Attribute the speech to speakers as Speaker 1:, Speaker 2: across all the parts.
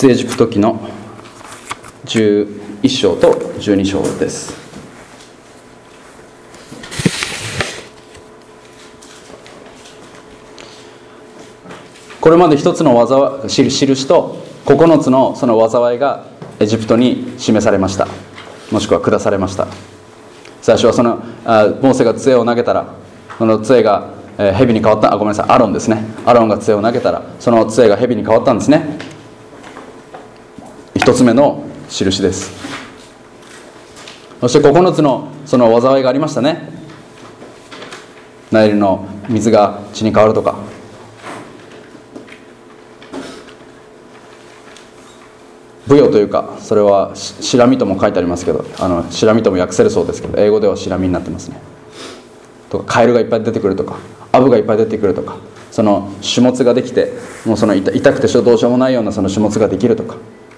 Speaker 1: 出エジプト記の11章と12章です。これまで一つの印と9つのその災いがエジプトに示されました。もしくは下されました。最初はそのモーセが杖を投げたら、その杖が蛇に変わった。ごめんなさい、アロンですね。アロンが杖を投げたら、その杖が蛇に変わったんですね。一つ目の印です。そして9つのその災いがありましたね。ナイルの水が血に変わるとか、ブヨというか、それはシラミとも書いてありますけど、シラミとも訳せるそうですけど、英語ではシラミになってますね。とか、カエルがいっぱい出てくるとか、アブがいっぱい出てくるとか、その種物ができて、もうその痛くてどうしようもないようなその種物ができるとか、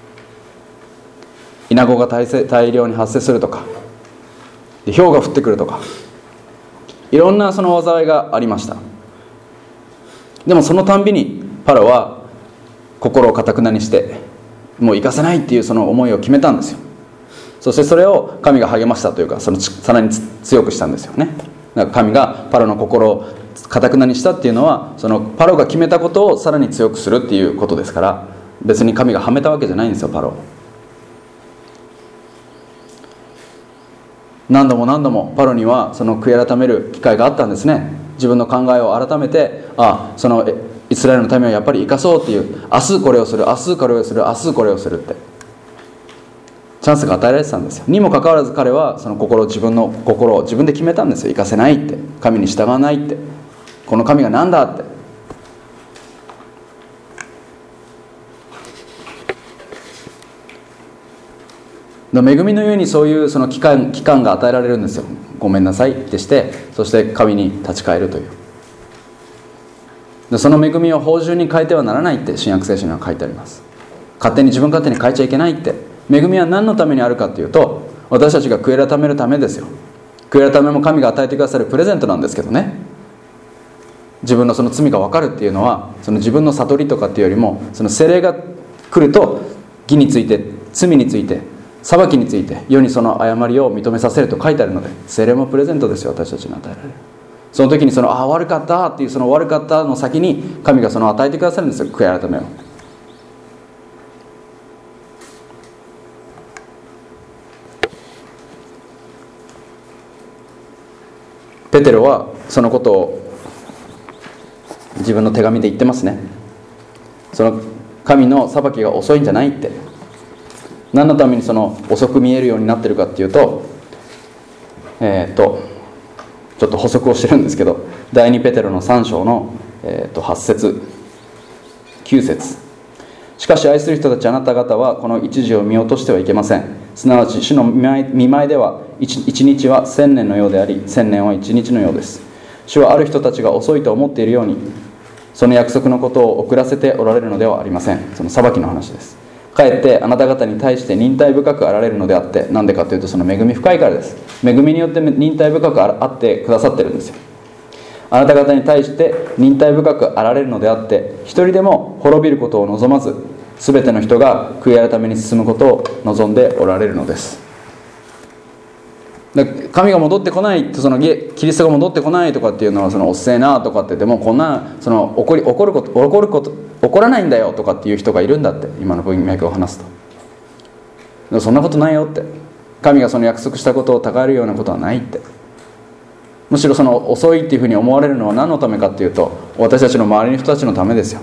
Speaker 1: イナゴが大量に発生するとか、で雹が降ってくるとか、いろんなその災いがありました。でもそのたんびにパロは心を堅くなにして、もう行かせないっていうその思いを決めたんですよ。そしてそれを神が励ましたというか、そのさらに強くしたんですよね。だから神がパロの心を堅くなにしたっていうのは、そのパロが決めたことをさらに強くするっていうことですから、別に神がはめたわけじゃないんですよ、パロを。何度も何度もパロにはその悔い改める機会があったんですね。自分の考えを改めて、そのイスラエルの民をやっぱり生かそうっていう、明日これをする、明日これをする、明日これをするってチャンスが与えられてたんですよ。にもかかわらず彼はその自分の心を自分で決めたんですよ。生かせないって、神に従わないって、この神が何だって。恵みのゆえにそういうその期間が与えられるんですよ。ごめんなさいってして、そして神に立ち返るという。でその恵みを芳醇に変えてはならないって新約聖書には書いてあります。自分勝手に変えちゃいけないって。恵みは何のためにあるかっていうと、私たちが悔い改めるためですよ。悔い改めも神が与えてくださるプレゼントなんですけどね。自分のその罪が分かるっていうのは、その自分の悟りとかっていうよりも、その聖霊が来ると義について、罪について、裁きについて世にその誤りを認めさせると書いてあるので、聖霊もプレゼントですよ、私たちに与えられる。その時に悪かったっていう、その悪かったの先に神がその与えてくださるんですよ、悔い改めを。ペテロはそのことを自分の手紙で言ってますね。その神の裁きが遅いんじゃないって。何のためにその遅く見えるようになってるかっていうと、ちょっと補足をしてるんですけど、第2ペテロの3章の、8節9節、しかし愛する人たちあなた方はこの一時を見落としてはいけません。すなわち主の見舞いでは一日は1000年のようであり、1000年は一日のようです。主はある人たちが遅いと思っているように、その約束のことを遅らせておられるのではありません。その裁きの話です。かえってあなた方に対して忍耐深くあられるのであって、なんでかというと、その恵み深いからです。恵みによって忍耐深くあってくださってるんですよ。あなた方に対して忍耐深くあられるのであって、一人でも滅びることを望まず、すべての人が悔い改めに進むことを望んでおられるのです。神が戻ってこないと、キリストが戻ってこないとかっていうのは、おっせえなとかって言っても、こんな起こらないんだよとかっていう人がいるんだって、今の文脈を話すと。そんなことないよって。神がその約束したことをたがえるようなことはないって。むしろ遅いっていうふうに思われるのは何のためかっていうと、私たちの周りの人たちのためですよ。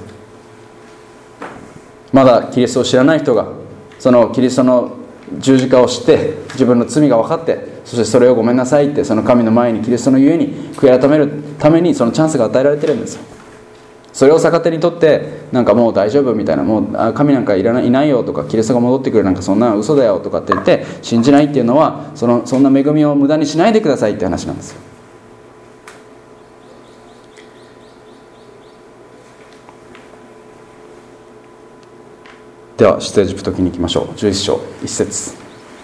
Speaker 1: まだキリストを知らない人が、そのキリストの十字架を知って、自分の罪が分かって、そしてそれをごめんなさいって、その神の前にキリストのゆえに悔い改めるためにそのチャンスが与えられてるんですよ。それを逆手にとって、もう大丈夫みたいな、もう神なんかいないよとか、キリストが戻ってくるなんかそんな嘘だよとかって言って信じないっていうのは、そんな恵みを無駄にしないでくださいって話なんですよ。では出エジプト記に行きましょう。11章1節、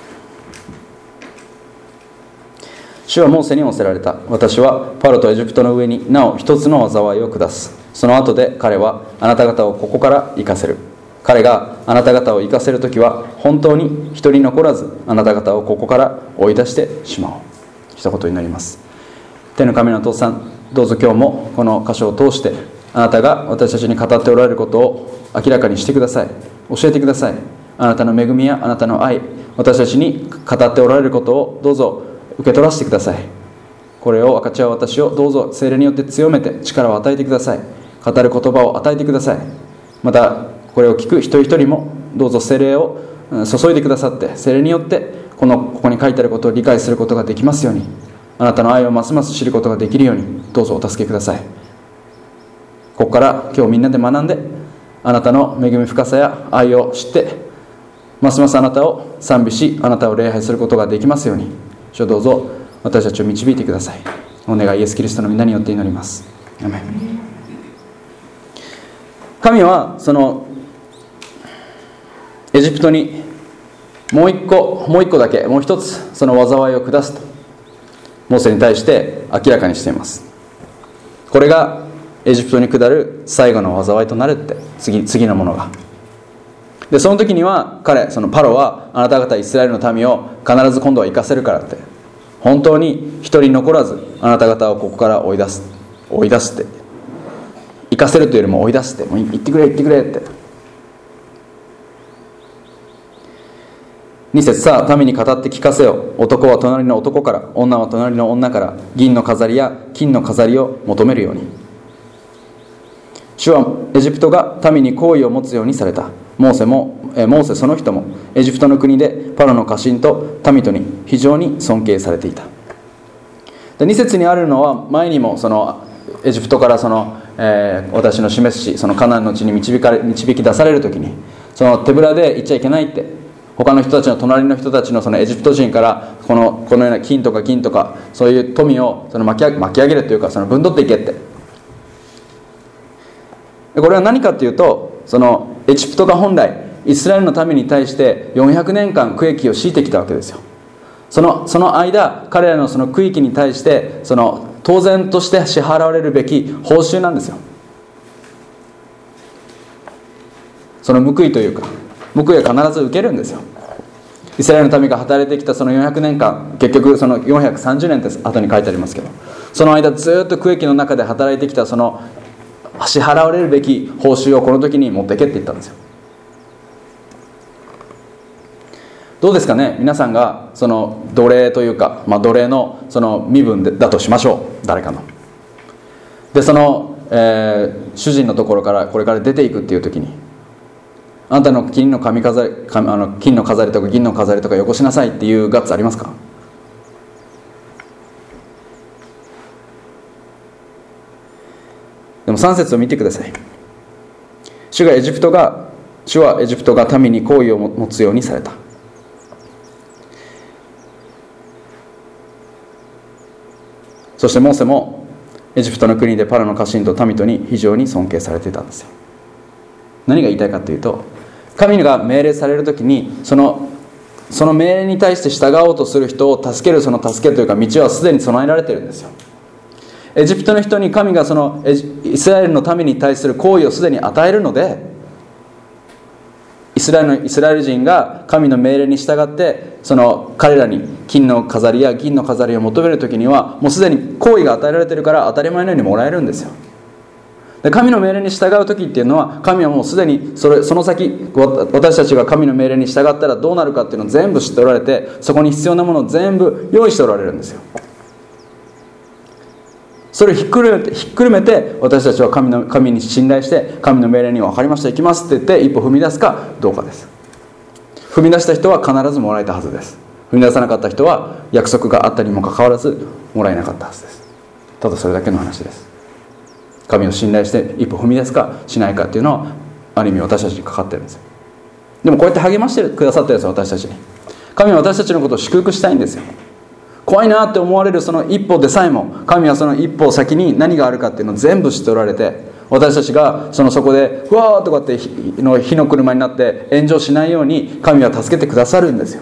Speaker 1: 主はモーセに仰せられた。私はパロとエジプトの上になお一つの災いを下す。その後で彼はあなた方をここから行かせる。 彼があなた方を行かせるときは本当に一人残らずあなた方をここから追い出してしまおう。一言になります。天の神のお父さん、どうぞ今日もこの箇所を通してあなたが私たちに語っておられることを明らかにしてください。教えてください。あなたの恵みやあなたの愛、私たちに語っておられることをどうぞ受け取らせてください。これを分かち合う私をどうぞ聖霊によって強めて力を与えてください。語る言葉を与えてください。またこれを聞く一人一人もどうぞ聖霊を注いでくださって、聖霊によってここに書いてあることを理解することができますように、あなたの愛をますます知ることができるようにどうぞお助けください。ここから今日みんなで学んで、あなたの恵み深さや愛を知って、ますますあなたを賛美し、あなたを礼拝することができますように、主よどうぞ私たちを導いてください。お願いイエスキリストの皆によって祈ります。アメン。神はそのエジプトにもう一個だけ、もう一つその災いを下すとモーセに対して明らかにしています。これがエジプトに下る最後の災いとなるって、次のものが。でその時にはそのパロはあなた方イスラエルの民を必ず今度は行かせるからって、本当に一人残らずあなた方をここから追い出すって、行かせるというよりも追い出すって、もう行ってくれって。2節、さあ民に語って聞かせよ。男は隣の男から、女は隣の女から銀の飾りや金の飾りを求めるように。主はエジプトが民に好意を持つようにされた。モーセその人もエジプトの国でパロの家臣と民とに非常に尊敬されていた。で2節にあるのは、前にもそのエジプトから私の示すし、そのカナンの地に導き出される時に、その手ぶらで行っちゃいけないって、他の人たちの隣の人たちのそのエジプト人からこのような金とか銀とかそういう富を巻き上げるというか、ぶんどっていけって。これは何かというと、そのエジプトが本来イスラエルの民に対して400年間区域を敷いてきたわけですよ。その間、彼らのその区域に対して当然として支払われるべき報酬なんですよ。その報いというか、報いは必ず受けるんですよ。イスラエルの民が働いてきたその400年間、結局その430年って後に書いてありますけど、その間ずっと区域の中で働いてきたその支払われるべき報酬をこの時に持ってけって言ったんですよ。どうですかね、皆さんがその奴隷というか、奴隷のその身分だとしましょう。誰かのでその、主人のところからこれから出ていくっていう時に、あなたの金の飾りとか銀の飾りとかよこしなさいっていうガッツありますか？でも3節を見てください。主はエジプトが民に好意を持つようにされた。そしてモーセもエジプトの国でパロの家臣と民とに非常に尊敬されていたんですよ。何が言いたいかというと、神が命令されるときにその命令に対して従おうとする人を助ける、その助けというか道はすでに備えられているんですよ。エジプトの人に神がそのイスラエルの民に対する好意をすでに与えるので、イスラエル人が神の命令に従ってその彼らに金の飾りや銀の飾りを求めるときにはもうすでに好意が与えられているから当たり前のようにもらえるんですよ。で神の命令に従うときっていうのは、神はもうすでにその先私たちが神の命令に従ったらどうなるかっていうのを全部知っておられて、そこに必要なものを全部用意しておられるんですよ。それをひっくるめて私たちは神に信頼して、神の命令に分かりました、行きますって言って一歩踏み出すかどうかです。踏み出した人は必ずもらえたはずです。踏み出さなかった人は約束があったにもかかわらずもらえなかったはずです。ただそれだけの話です。神を信頼して一歩踏み出すかしないかっていうのはある意味私たちにかかってるんですよ。でもこうやって励ましてくださってるんですよ、私たちに。神は私たちのことを祝福したいんですよ。怖いなって思われるその一歩でさえも、神はその一歩先に何があるかっていうのを全部知っておられて、私たちがそこでうわーとかって火の車になって炎上しないように神は助けてくださるんですよ。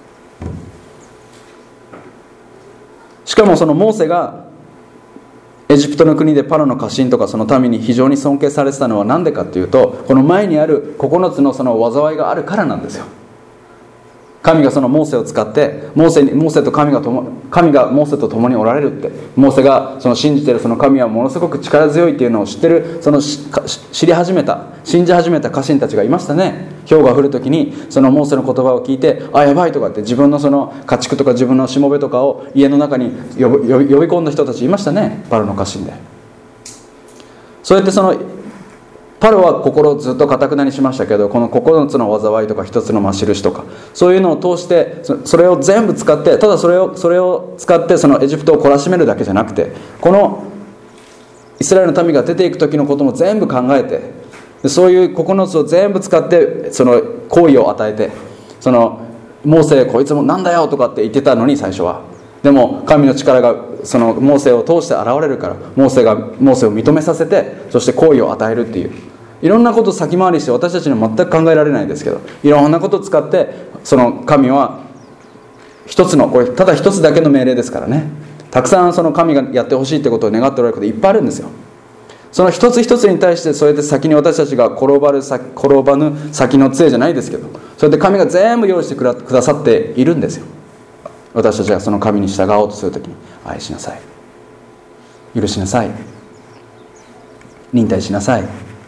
Speaker 1: しかもそのモーセがエジプトの国でパロの家臣とかその民に非常に尊敬されてたのは何でかっていうと、この前にある9つのその災いがあるからなんですよ。神がそのモーセを使ってモーセと神がモーセと共におられるって、モーセがその信じているその神はものすごく力強いっていうのを知ってる、その信じ始めた家臣たちがいましたね。雹が降るときにそのモーセの言葉を聞いて、あ、やばいとかって自分のその家畜とか自分のしもべとかを家の中に呼び込んだ人たちいましたね、パロの家臣で。そうやってそのパロは心をずっと堅くなにしましたけど、この9つの災いとか1つの印とか、そういうのを通してそれを全部使って、ただそれを使ってそのエジプトを懲らしめるだけじゃなくて、このイスラエルの民が出ていく時のことも全部考えて、そういう9つを全部使ってその好意を与えて、そのモーセこいつもなんだよとかって言ってたのに最初は、でも神の力がそのモーセを通して現れるから、モーセを認めさせて、そして好意を与えるっていう、いろんなことを先回りして私たちには全く考えられないですけど、いろんなことを使ってその神は一つの、これただ一つだけの命令ですからね、たくさんその神がやってほしいってことを願っておられることいっぱいあるんですよ。その一つ一つに対して、そうやって先に私たちが転ばぬ先の杖じゃないですけど、そうやって神が全部用意してくださっているんですよ。私たちがその神に従おうとするときに、愛しなさい、許しなさい、忍耐しなさい、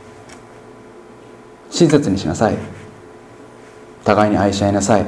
Speaker 1: 親切にしなさい、互いに愛し合いなさい、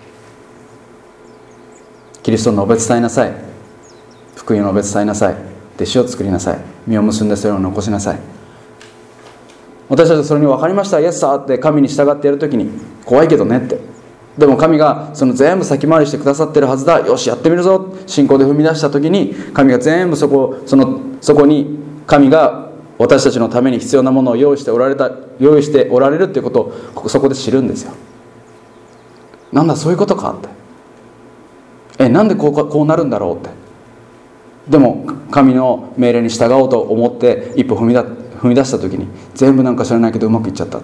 Speaker 1: キリストの述べ伝えなさい、福音を述べ伝えなさい、弟子を作りなさい、実を結んでそれを残しなさい。私たちはそれに分かりました、イエスさって神に従ってやるときに、怖いけどねって、でも神がその全部先回りしてくださってるはずだ、よしやってみるぞ、信仰で踏み出したときに、神が全部そこに神が私たちのために必要なものを用意しておられるっていうことをそこで知るんですよ。なんだそういうことかって、なんでこうなるんだろうって。でも神の命令に従おうと思って一歩踏み出した時に、全部なんか知らないけどうまくいっちゃったって。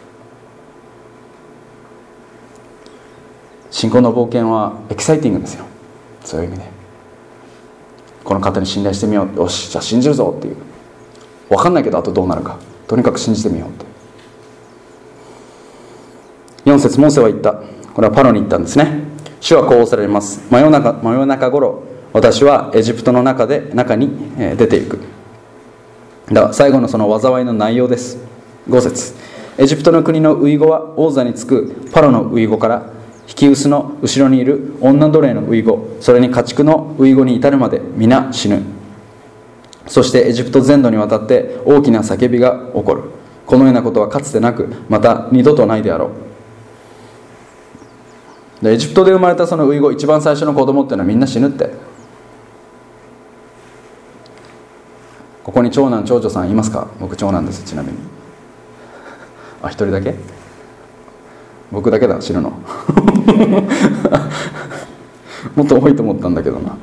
Speaker 1: 信仰の冒険はエキサイティングですよ。そういう意味で、この方に信頼してみよう、よしじゃあ信じるぞっていう、分かんないけどあとどうなるか、とにかく信じてみようって。4節、モーセは言った。これはパロに言ったんですね。主はこうおっしゃられます。真夜中頃、私はエジプトの中に出ていく。だから最後のその災いの内容です。5節、エジプトの国の遺語は王座につくパロの遺語から引き臼の後ろにいる女奴隷の遺語、それに家畜の遺語に至るまで皆死ぬ。そしてエジプト全土にわたって大きな叫びが起こる。このようなことはかつてなく、また二度とないであろう。でエジプトで生まれたその遺語、一番最初の子供っていうのはみんな死ぬって。ここに長男長女さんいますか？僕長男です。ちなみに一人だけ？僕だけだ、死ぬのもっと多いと思ったんだけどな。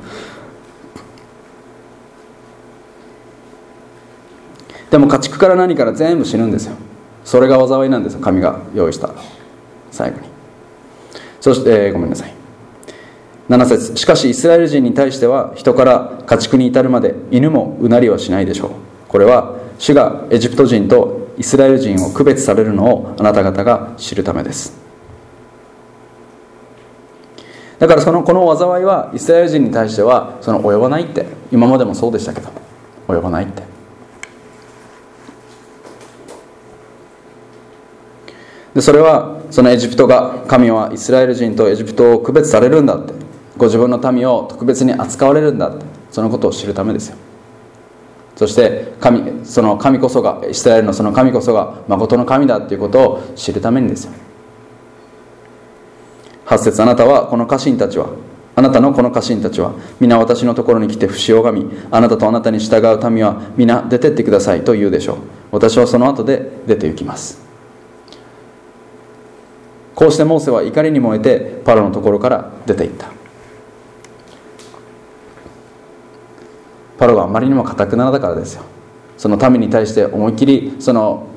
Speaker 1: でも家畜から何から全部死ぬんですよ。それが災いなんですよ、神が用意した最後に。そしてごめんなさい、7節、しかしイスラエル人に対しては人から家畜に至るまで犬もうなりはしないでしょう。これは主がエジプト人とイスラエル人を区別されるのをあなた方が知るためです。だからこの災いはイスラエル人に対しては及ばないって、今までもそうでしたけど及ばないって。でそれはそのエジプトが、神はイスラエル人とエジプトを区別されるんだって、ご自分の民を特別に扱われるんだって、そのことを知るためですよ。そしてその神こそが、イスラエルのその神こそが誠の神だっていうことを知るためにですよ。8節、あなたのこの家臣たちは皆私のところに来て不を拝み、あなたとあなたに従う民は皆出てってくださいと言うでしょう。私はその後で出て行きます。こうしてモーセは怒りに燃えてパロのところから出て行った。パロがあまりにも堅くなだからですよ。その民に対して思いっきりその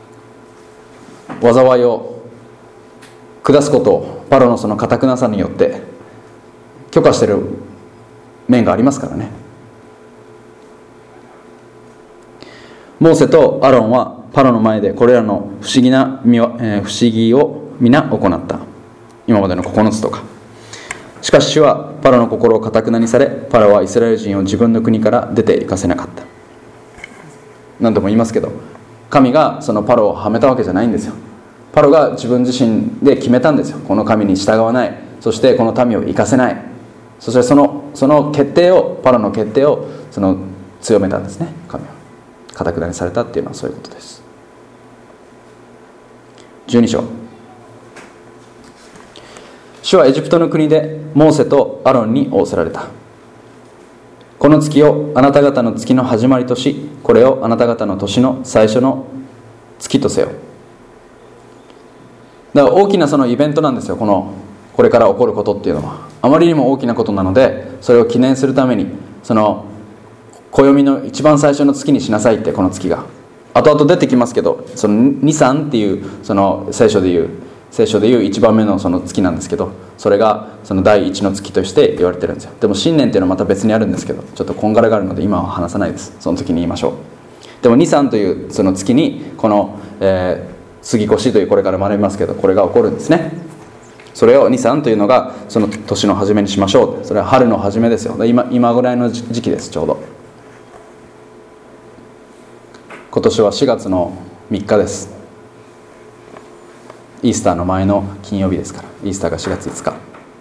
Speaker 1: 災いを下すことをパロのその堅くなさによって許可している面がありますからね。 モーセとアロンはパロの前でこれらの不思議を皆行った。今までの9つとか。しかし主はパロの心を堅くなにされ、パロはイスラエル人を自分の国から出て行かせなかった。何度も言いますけど、神がそのパロをはめたわけじゃないんですよ。パロが自分自身で決めたんですよ。この神に従わない、そしてこの民を行かせない。そしてその決定を、パロの決定を強めたんですね。神は堅くなにされたっていうのはそういうことです。12章。主はエジプトの国でモーセとアロンに仰せられた。この月をあなた方の月の始まりとし、これをあなた方の年の最初の月とせよ。だから大きなそのイベントなんですよ。これから起こることっていうのはあまりにも大きなことなので、それを記念するために暦の一番最初の月にしなさいって。この月が後々出てきますけど、そのニサンっていう聖書でいう一番目のその月なんですけど、それがその第一の月として言われてるんですよ。でも新年っていうのはまた別にあるんですけど、ちょっとこんがらがあるので今は話さないです。その時に言いましょう。でもニサンというその月にこの、杉越というこれから学びますけど、これが起こるんですね。それをニサンというのがその年の初めにしましょう。それは春の初めですよ。今ぐらいの時期です。ちょうど今年は4月の3日です。イースターの前の金曜日ですから。イースターが4月5日。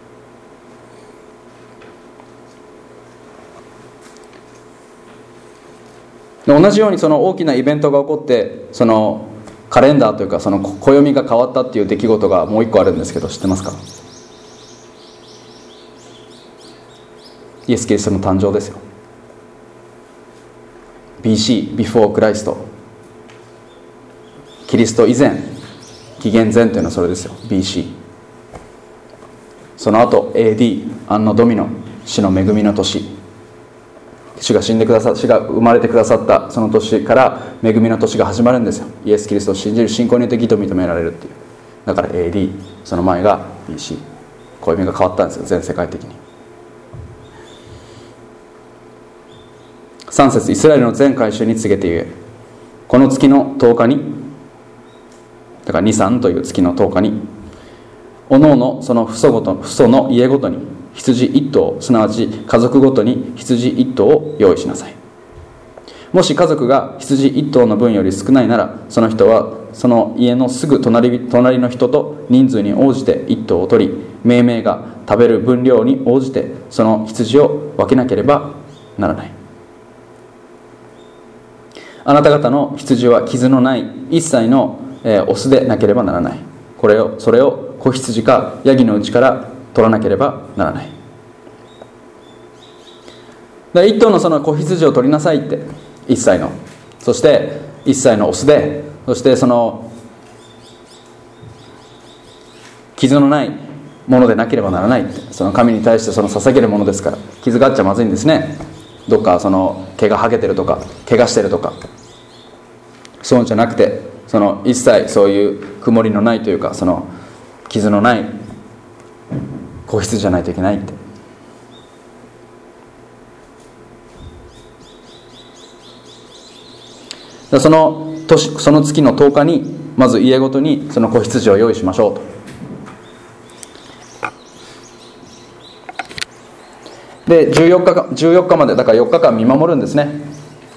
Speaker 1: 同じようにその大きなイベントが起こって、そのカレンダーというかその暦が変わったっていう出来事がもう一個あるんですけど、知ってますか？イエス・キリストの誕生ですよ。 BC、Before Christ、 キリスト以前、紀元前というのはそれですよ。 BC、 その後 AD、 アンノドミノ、主の恵みの年、主が生まれてくださったその年から恵みの年が始まるんですよ。イエス・キリストを信じる信仰によって義と認められるっていう。だから AD、 その前が BC、 暦が変わったんですよ、全世界的に。3節、イスラエルの全会衆に告げて言え、この月の10日に、だからニサンという月の10日に、おのおのその父祖の家ごとに羊1頭、すなわち家族ごとに羊1頭を用意しなさい。もし家族が羊1頭の分より少ないなら、その人はその家のすぐ隣の人と人数に応じて1頭を取り、命名が食べる分量に応じてその羊を分けなければならない。あなた方の羊は傷のない一切のオスでなければならない。それを子羊かヤギのうちから取らなければならない。一頭のその子羊を取りなさいって、一歳の、そして一歳のオスで、そしてその傷のないものでなければならないって。その神に対してその捧げるものですから、傷があっちゃまずいんですね。どっかその毛が剥げてるとか怪我してるとか、そうじゃなくて、その一切そういう曇りのないというか、その傷のない子羊じゃないといけないって。その月の10日にまず家ごとにその子羊を用意しましょうと。で14日まで、だから4日間見守るんですね。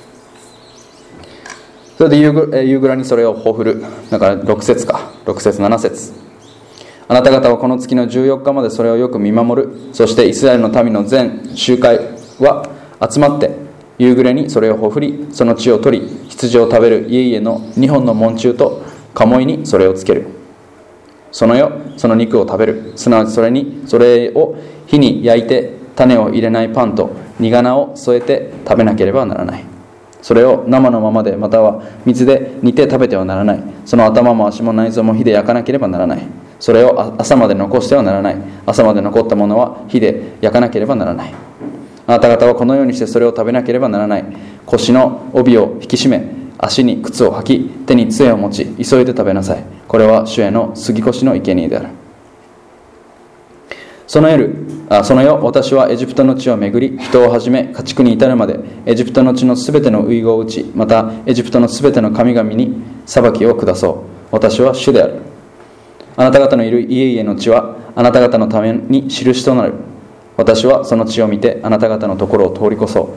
Speaker 1: それで夕暮にそれをほふる。だから6節7節、あなた方はこの月の14日までそれをよく見守る。そしてイスラエルの民の全集会は集まって夕暮れにそれをほふり、その血を取り、羊を食べる家々の2本の門柱と鴨居にそれをつける。その肉を食べる。すなわちそれを火に焼いて種を入れないパンと煮仮名を添えて食べなければならない。それを生のままで、または水で煮て食べてはならない。その頭も足も内臓も火で焼かなければならない。それを朝まで残してはならない。朝まで残ったものは火で焼かなければならない。あなた方はこのようにしてそれを食べなければならない。腰の帯を引き締め、足に靴を履き、手に杖を持ち、急いで食べなさい。これは主への杉越の生贄である。 その夜私はエジプトの地を巡り、人をはじめ家畜に至るまでエジプトの地のすべての遺言を打ち、またエジプトのすべての神々に裁きを下そう。私は主である。あなた方のいる家々の地はあなた方のために印となる。私はその地を見てあなた方のところを通り越そう。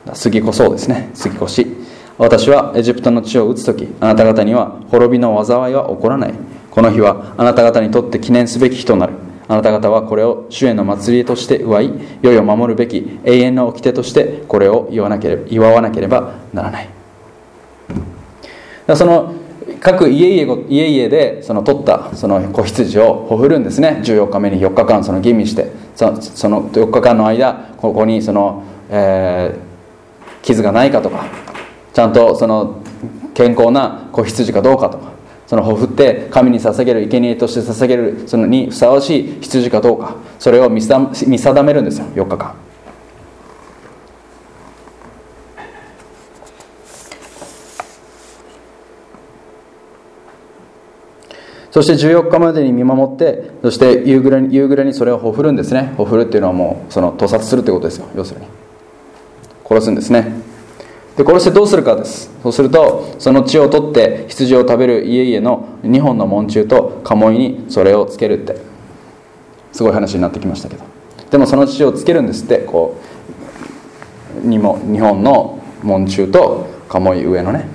Speaker 1: 過ぎ越そうですね。過ぎ越し。私はエジプトの地を打つとき、あなた方には滅びの災いは起こらない。この日はあなた方にとって記念すべき日となる。あなた方はこれを主への祭りとして祝い、世々守るべき永遠の掟としてこれを祝わなければならない。その各家々でその取ったその子羊をほふるんですね。14日目に4日間その吟味して、その4日間の間、ここにその、傷がないかとか、ちゃんとその健康な子羊かどうかとか、そのほふって神に捧げる生贄として捧げるそのにふさわしい羊かどうか、それを見定めるんですよ。4日間。そして14日までに見守って、そして夕暮れにそれをほふるんですね。ほふるっていうのはもうその屠殺するということですよ。要するに殺すんですね。で殺してどうするかです。そうすると、その血を取って羊を食べる家々の2本の門柱と鴨居にそれをつけるって、すごい話になってきましたけど、でもその血をつけるんですって。こう2本の門柱と鴨居上のね。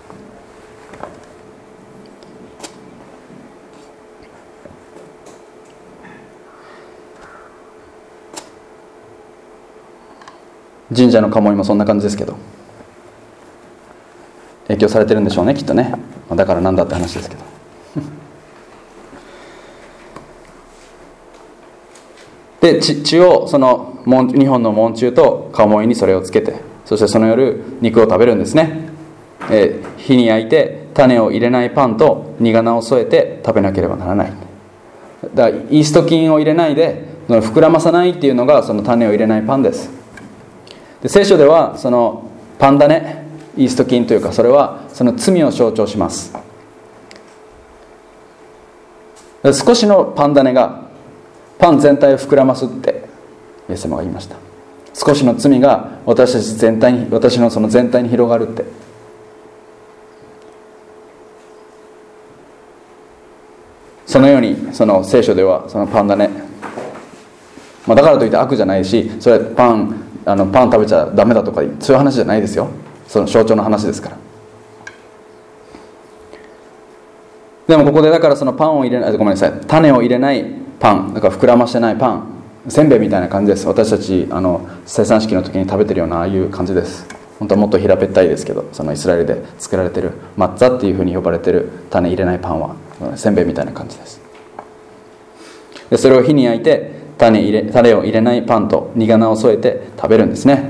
Speaker 1: 神社の鴨居もそんな感じですけど、影響されてるんでしょうね、きっとね。だからなんだって話ですけどで血をその2本の門柱と鴨居にそれをつけて、そしてその夜肉を食べるんですね。火に焼いて種を入れないパンと煮花を添えて食べなければならない。だからイースト菌を入れないで膨らまさないっていうのがその種を入れないパンです。で聖書ではそのパン種、イースト菌というか、それはその罪を象徴します。少しのパン種がパン全体を膨らますってイエス様が言いました。少しの罪が私のその全体に広がるって。そのようにその聖書ではそのパン種、だからといって悪じゃないし、それパン食べちゃダメだとかそういう話じゃないですよ。その象徴の話ですから。でもここでだからそのパンを入れない、ごめんなさい、種を入れないパン、だから膨らましてないパン、せんべいみたいな感じです。私たち生産式の時に食べてるようなああいう感じです。本当はもっと平べったいですけど、そのイスラエルで作られてるマッツァっていうふうに呼ばれてる種入れないパンはせんべいみたいな感じです。でそれを火に焼いて種を入れないパンと煮花を添えて食べるんですね。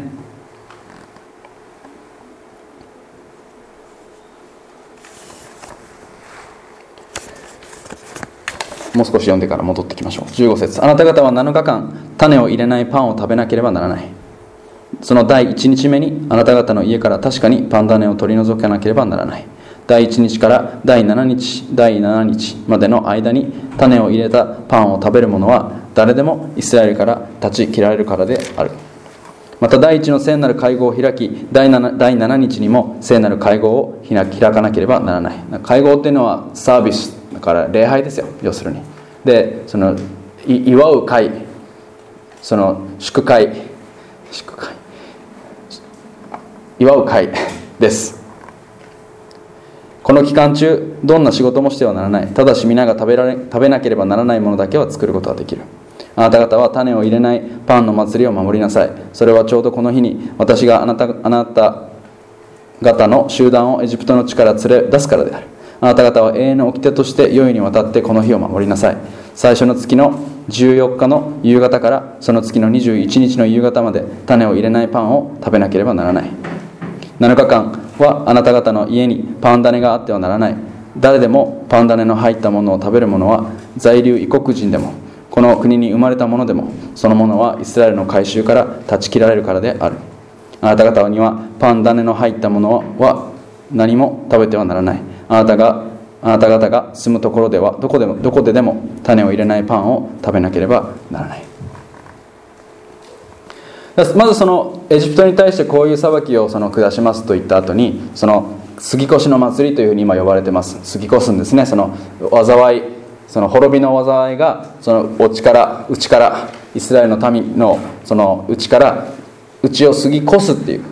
Speaker 1: もう少し読んでから戻ってきましょう。15節、あなた方は7日間種を入れないパンを食べなければならない。その第1日目にあなた方の家から確かにパン種を取り除かなければならない。第1日から第7日までの間に種を入れたパンを食べる者は誰でもイスラエルから断ち切られるからである。また第1の聖なる会合を開き、第7日にも聖なる会合を開かなければならない。会合っていうのはサービスだから礼拝ですよ、要するに。でその祝う会、その祝会祝う会です。この期間中どんな仕事もしてはならない。ただし皆が食べなければならないものだけは作ることができる。あなた方は種を入れないパンの祭りを守りなさい。それはちょうどこの日に私があなた方の集団をエジプトの地から連れ出すからである。あなた方は永遠の掟として世々にわたってこの日を守りなさい。最初の月の14日の夕方からその月の21日の夕方まで種を入れないパンを食べなければならない。7日間はあなた方の家にパン種があってはならない。誰でもパン種の入ったものを食べる者は在留異国人でもこの国に生まれた者でもその者はイスラエルの改宗から断ち切られるからである。あなた方にはパン種の入ったものは何も食べてはならない。あなた方が住むところではどこででも種を入れないパンを食べなければならない。まずそのエジプトに対してこういう裁きを下しますと言った後に、その杉越の祭りというふうに今呼ばれてます。杉越すんですね。その災い、その滅びの災いがその内からイスラエルの民のその内を過ぎ越すっていう、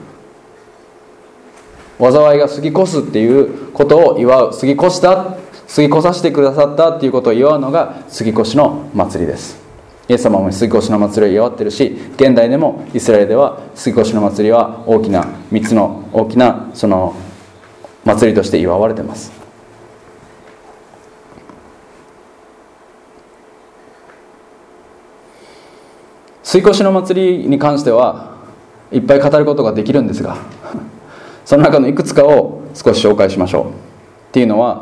Speaker 1: 災いが過ぎ越すっていうことを祝う、過ぎ越させてくださったっていうことを祝うのが杉越の祭りです。イエス様も杉越の祭りを祝ってるし、現代でもイスラエルでは杉越の祭りは大きな3つの大きなその祭りとして祝われています。杉越の祭りに関してはいっぱい語ることができるんですが、その中のいくつかを少し紹介しましょう。っていうのは、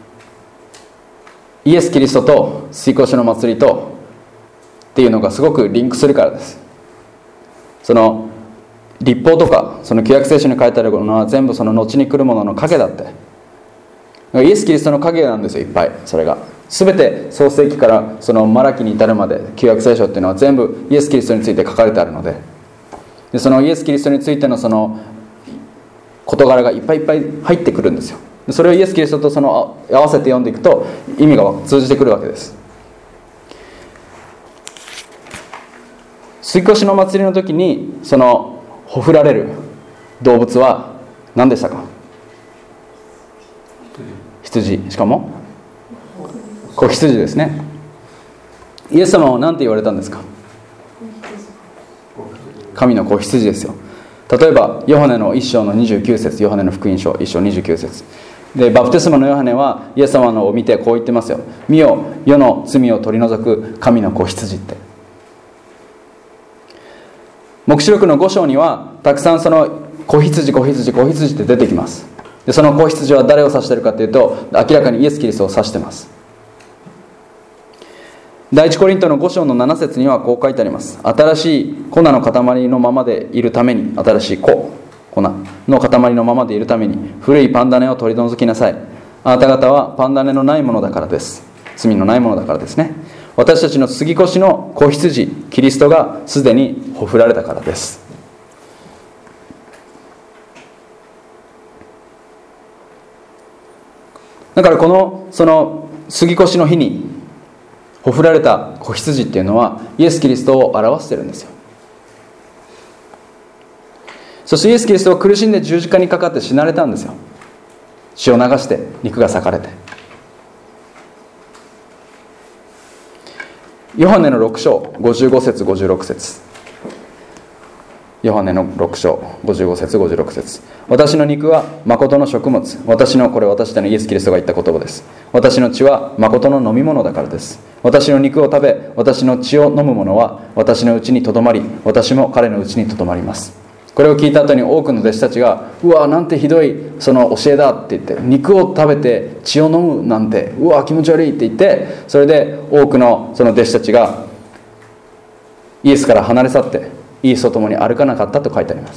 Speaker 1: イエス・キリストと杉越の祭りとっていうのがすごくリンクするからです。その律法とかその旧約聖書に書いてあるものは全部その後に来るものの影だって。イエス・キリストの影なんですよ、いっぱい。それが全て創世記からそのマラキに至るまで旧約聖書っていうのは全部イエス・キリストについて書かれてあるので、そのイエス・キリストについてのその事柄がいっぱいいっぱい入ってくるんですよ。それをイエス・キリストとその合わせて読んでいくと意味が通じてくるわけです。杉越の祭りの時にそのほふられる動物は何でしたか？羊。しかも子羊ですね。イエス様は何て言われたんですか？神の子羊ですよ。例えばヨハネの1章の29節、ヨハネの福音書1章29節で、バプテスマのヨハネはイエス様のを見てこう言ってますよ。見よ、世の罪を取り除く神の子羊って。黙示録の5章にはたくさんその子羊って出てきます。でその子羊は誰を指しているかというと、明らかにイエス・キリストを指しています。第一コリントの5章の7節にはこう書いてあります。新しい粉の塊のままでいるために、新しい粉の塊のままでいるために古いパン種を取り除きなさい。あなた方はパン種のないものだからです。罪のないものだからですね。私たちの杉越の子羊キリストがすでにほふられたからです。だからその杉越の日にほふられた子羊っていうのはイエス・キリストを表してるんですよ。そしてイエス・キリストは苦しんで十字架にかかって死なれたんですよ。血を流して肉が裂かれて。ヨハネの6章55節56節、ヨハネの6章55節56節、私の肉は誠の食物、私たちのイエス・キリストが言った言葉です。私の血は誠の飲み物だからです。私の肉を食べ私の血を飲む者は私のうちにとどまり、私も彼のうちにとどまります。これを聞いた後に多くの弟子たちが、うわなんてひどいその教えだって言って、肉を食べて血を飲むなんてうわ気持ち悪いって言って、それで多くのその弟子たちがイエスから離れ去ってイエスと共に歩かなかったと書いてあります。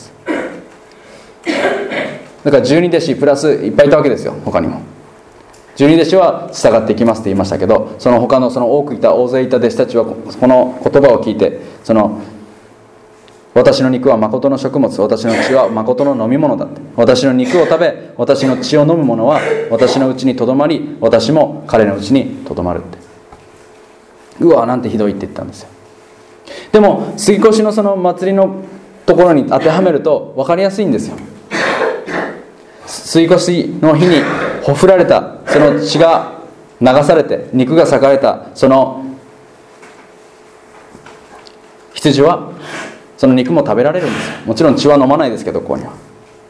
Speaker 1: だから12弟子プラスいっぱいいたわけですよ。他にも12弟子は従っていきますって言いましたけど、その他のその大勢いた弟子たちはこの言葉を聞いて、その私の肉は誠の食物、私の血は誠の飲み物だって、私の肉を食べ私の血を飲む者は私のうちにとどまり、私も彼のうちにとどまるって。うわなんてひどいって言ったんですよ。でも杉越のその祭りのところに当てはめると分かりやすいんですよ。杉越の日にほふられたその血が流されて肉が裂かれたその羊はその肉も食べられるんですよ。もちろん血は飲まないですけど、ここには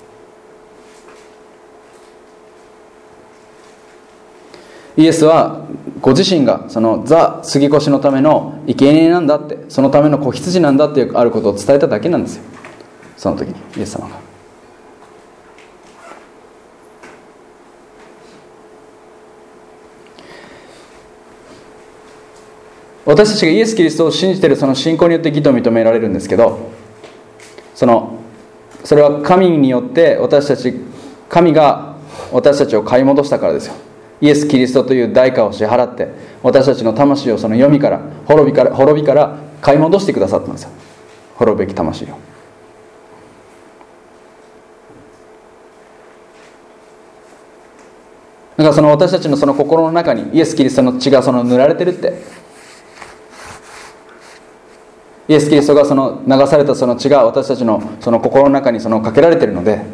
Speaker 1: イエスはご自身がそのザ・杉越のための生贄なんだって、そのための子羊なんだっていうあることを伝えただけなんですよ。その時にイエス様が私たちがイエス・キリストを信じているその信仰によって義と認められるんですけど、それは神によって神が私たちを買い戻したからですよ。 イエス・キリストという代価を支払って、私たちの魂をその滅びから買い戻してくださったんですよ。滅ぶべき魂を。だからその私たちのその心の中にイエス・キリストの血がその塗られてるって、イエス・キリストがその流されたその血が私たちのその心の中にそのかけられているので、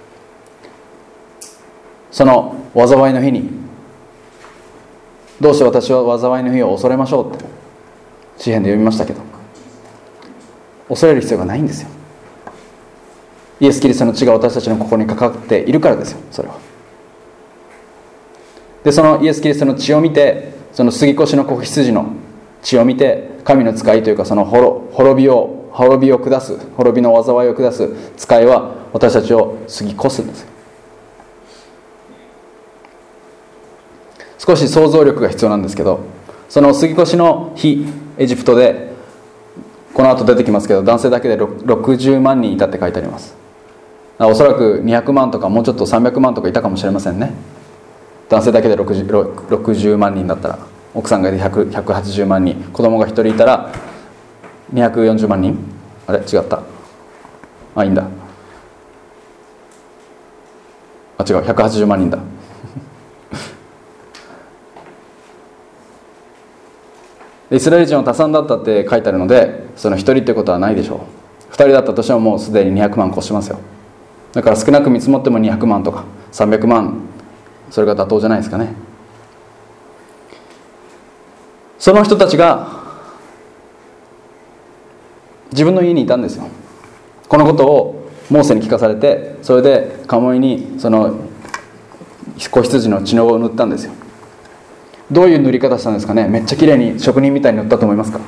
Speaker 1: その災いの日に、どうして私は災いの日を恐れましょうって詩編で読みましたけど、恐れる必要がないんですよ。イエス・キリストの血が私たちの心にかかっているからですよ。それはで、そのイエス・キリストの血を見て、その杉越の子羊の血を見て、神の使いというか、その滅びの災いを下す使いは私たちを杉越すんです。少し想像力が必要なんですけど、その杉越の日、エジプトでこの後出てきますけど、男性だけで60万人いたって書いてあります。おそらく200万とかもうちょっと300万とかいたかもしれませんね。男性だけで 60万人だったら、奥さんが180万人、子供が1人いたら240万人、あれ違った、いいんだ、違う、180万人だイスラエル人は多産だったって書いてあるので、その1人ってことはないでしょう。2人だったとしてももうすでに200万越しますよ。だから少なく見積もっても200万とか300万、それが妥当じゃないですかね。その人たちが自分の家にいたんですよ。このことをモーセに聞かされて、それで鴨居にその子羊の血を塗ったんですよ。どういう塗り方したんですかね。めっちゃ綺麗に職人みたいに塗ったと思いますか。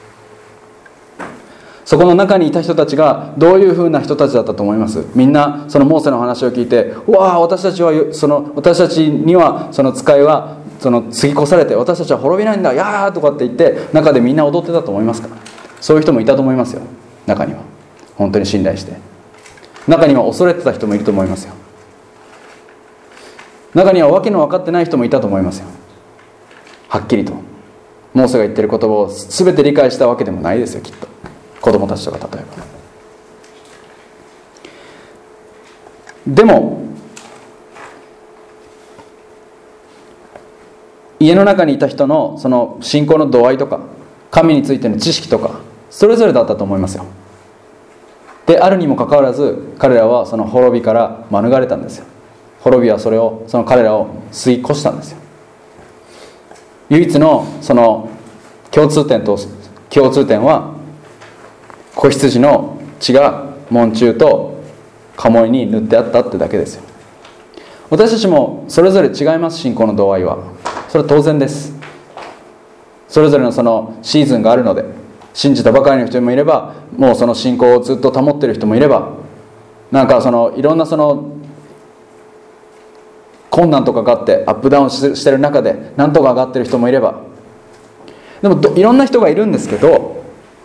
Speaker 1: そこの中にいた人たちがどういうふうな人たちだったと思います。みんなそのモーセの話を聞いて、うわあ、私たちにはその使いはその継ぎ越されて、私たちは滅びないんだ、やーとかって言って中でみんな踊ってたと思いますか。そういう人もいたと思いますよ。中には本当に信頼して、中には恐れてた人もいると思いますよ。中には訳の分かってない人もいたと思いますよ。はっきりとモーセが言ってる言葉を全て理解したわけでもないですよ、きっと。子供たちとか例えば。でも家の中にいた人のその信仰の度合いとか神についての知識とかそれぞれだったと思いますよ。であるにもかかわらず、彼らはその滅びから免れたんですよ。滅びはその彼らを吸い越したんですよ。唯一のその共通点は子羊の血が門柱と鴨居に塗ってあったってだけですよ。私たちもそれぞれ違います。信仰の度合いはそれは当然です。それぞれのそのシーズンがあるので、信じたばかりの人もいれば、もうその信仰をずっと保っている人もいれば、なんかそのいろんなその困難とかがあってアップダウンしてる中でなんとか上がってる人もいれば、でもいろんな人がいるんですけど、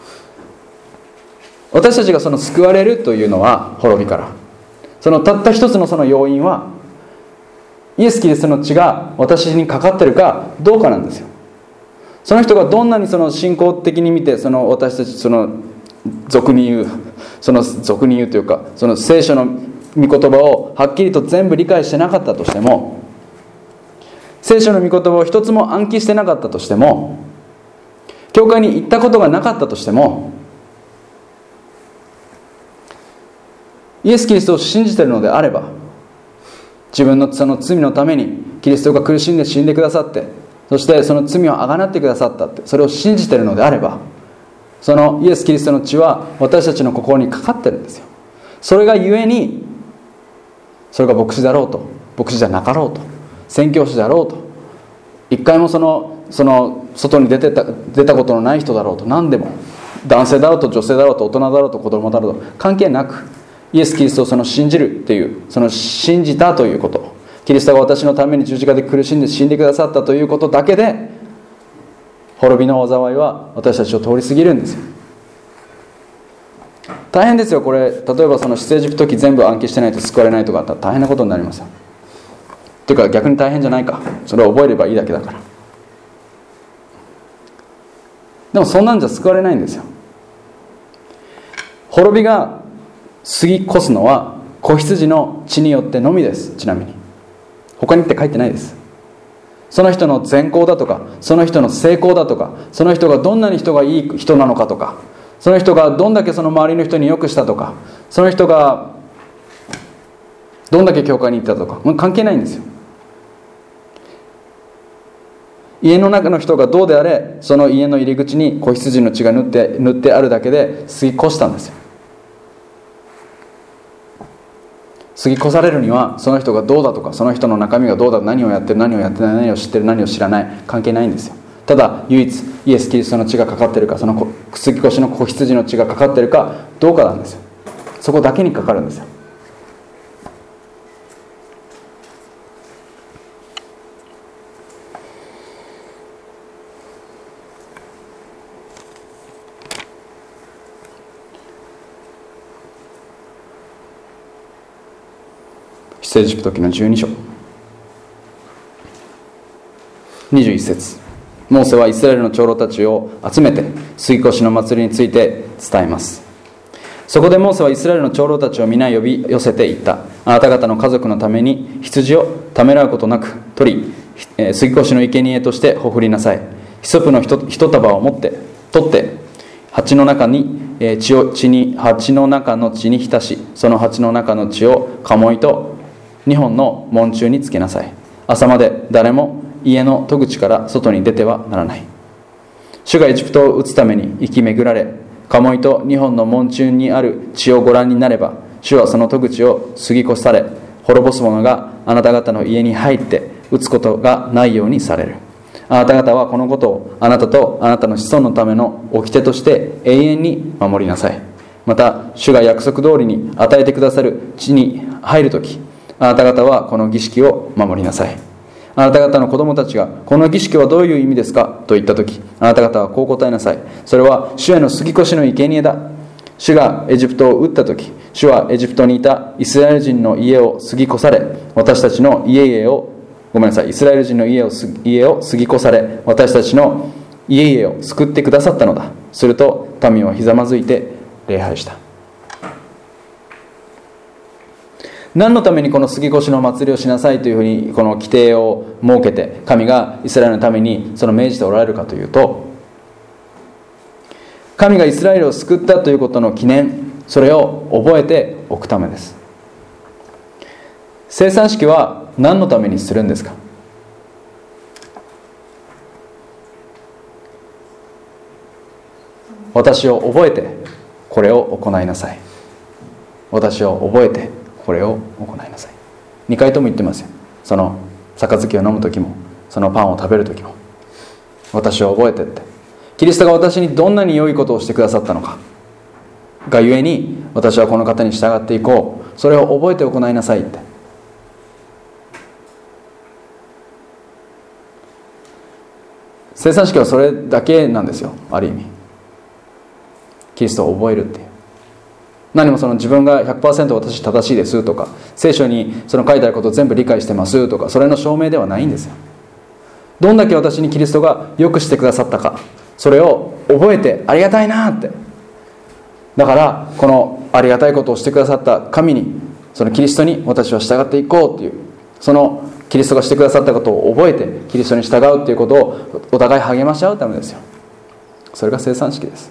Speaker 1: 私たちがその救われるというのは滅びから、そのたった一つのその要因はイエス・キリストの血が私にかかってるかどうかなんですよ。その人がどんなにその信仰的に見て、その私たちその俗に言うというか、その聖書の御言葉をはっきりと全部理解してなかったとしても、聖書の御言葉を一つも暗記してなかったとしても、教会に行ったことがなかったとしても、イエス・キリストを信じているのであれば、自分のその罪のためにキリストが苦しんで死んでくださって、そしてその罪をあがなってくださったって、それを信じているのであれば、そのイエス・キリストの血は私たちの心にかかってるんですよ。それがゆえに、それが牧師だろうと牧師じゃなかろうと宣教師だろうと、一回もその外に出たことのない人だろうと、何でも男性だろうと女性だろうと大人だろうと子供だろうと関係なく、イエス・キリストをその信じるっていう、その信じたということ、キリストが私のために十字架で苦しんで死んでくださったということだけで、滅びの災いは私たちを通り過ぎるんですよ。大変ですよこれ。例えばその出エジプト記全部暗記してないと救われないとかあったら大変なことになりますよ。 というか逆に大変じゃないか、それを覚えればいいだけだから。でもそんなんじゃ救われないんですよ。滅びが過ぎ越すのは子羊の血によってのみです。ちなみに他にって書いてないです。その人の善行だとか、その人の成功だとか、その人がどんなに人がいい人なのかとか、その人がどんだけその周りの人に良くしたとか、その人がどんだけ教会に行ったとか、関係ないんですよ。家の中の人がどうであれ、その家の入り口に子羊の血が塗ってあるだけで過ぎ越したんですよ。過ぎ越されるにはその人がどうだとか、その人の中身がどうだ、何をやってる何をやってない、何を知ってる何を知らない、関係ないんですよ。ただ唯一イエス・キリストの血がかかってるか、その過ぎ越しの子羊の血がかかってるかどうかなんですよ。そこだけにかかるんですよ。出エジプト記の12章21節、モーセはイスラエルの長老たちを集めて過ぎ越しの祭りについて伝えます。そこでモーセはイスラエルの長老たちを皆呼び寄せていった。あなた方の家族のために羊をためらうことなく取り、過ぎ越しの生贄としてほふりなさい。ヒソプの一束を取って鉢の中の血に浸し、その鉢の中の血を鴨居と2本の門柱につけなさい。朝まで誰も家の戸口から外に出てはならない。主がエジプトを打つために行き巡られ、鴨居と2本の門柱にある血をご覧になれば、主はその戸口を過ぎ越され、滅ぼす者があなた方の家に入って打つことがないようにされる。あなた方はこのことをあなたとあなたの子孫のための掟として永遠に守りなさい。また主が約束通りに与えてくださる地に入るとき、あなた方はこの儀式を守りなさい。あなた方の子供たちがこの儀式はどういう意味ですかと言ったとき、あなた方はこう答えなさい。それは主への過ぎ越しの生贄だ。主がエジプトを撃ったとき、主はエジプトにいたイスラエル人の家を過ぎ越され、私たちのイスラエル人の家を過ぎ越され、私たちの家々を救ってくださったのだ。すると民はひざまずいて礼拝した。何のためにこの過ぎ越しの祭りをしなさいというふうにこの規定を設けて神がイスラエルのためにその命じておられるかというと、神がイスラエルを救ったということの記念、それを覚えておくためです。聖餐式は何のためにするんですか？私を覚えてこれを行いなさい。私を覚えてこれを行いなさい。2回とも言ってますよ。その杯を飲む時も、そのパンを食べる時も、私を覚えてって。キリストが私にどんなに良いことをしてくださったのかがゆえに、私はこの方に従っていこう、それを覚えて行いなさいって。聖餐式はそれだけなんですよ。ある意味キリストを覚えるっていう。何もその自分が 100% 私正しいですとか、聖書にその書いてあることを全部理解してますとか、それの証明ではないんですよ。どんだけ私にキリストが良くしてくださったか、それを覚えてありがたいなって。だからこのありがたいことをしてくださった神に、そのキリストに私は従っていこうっていう、そのキリストがしてくださったことを覚えてキリストに従うっていうことをお互い励まし合うためですよ。それが聖餐式です。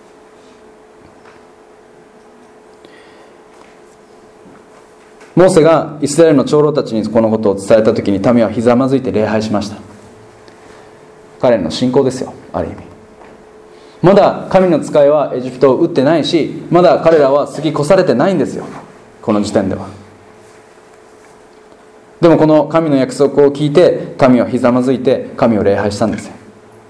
Speaker 1: モーセがイスラエルの長老たちにこのことを伝えたときに、民はひざまずいて礼拝しました。彼の信仰ですよ、ある意味。まだ神の使いはエジプトを撃ってないし、まだ彼らは過ぎ越されてないんですよ、この時点では。でもこの神の約束を聞いて、民はひざまずいて神を礼拝したんですよ。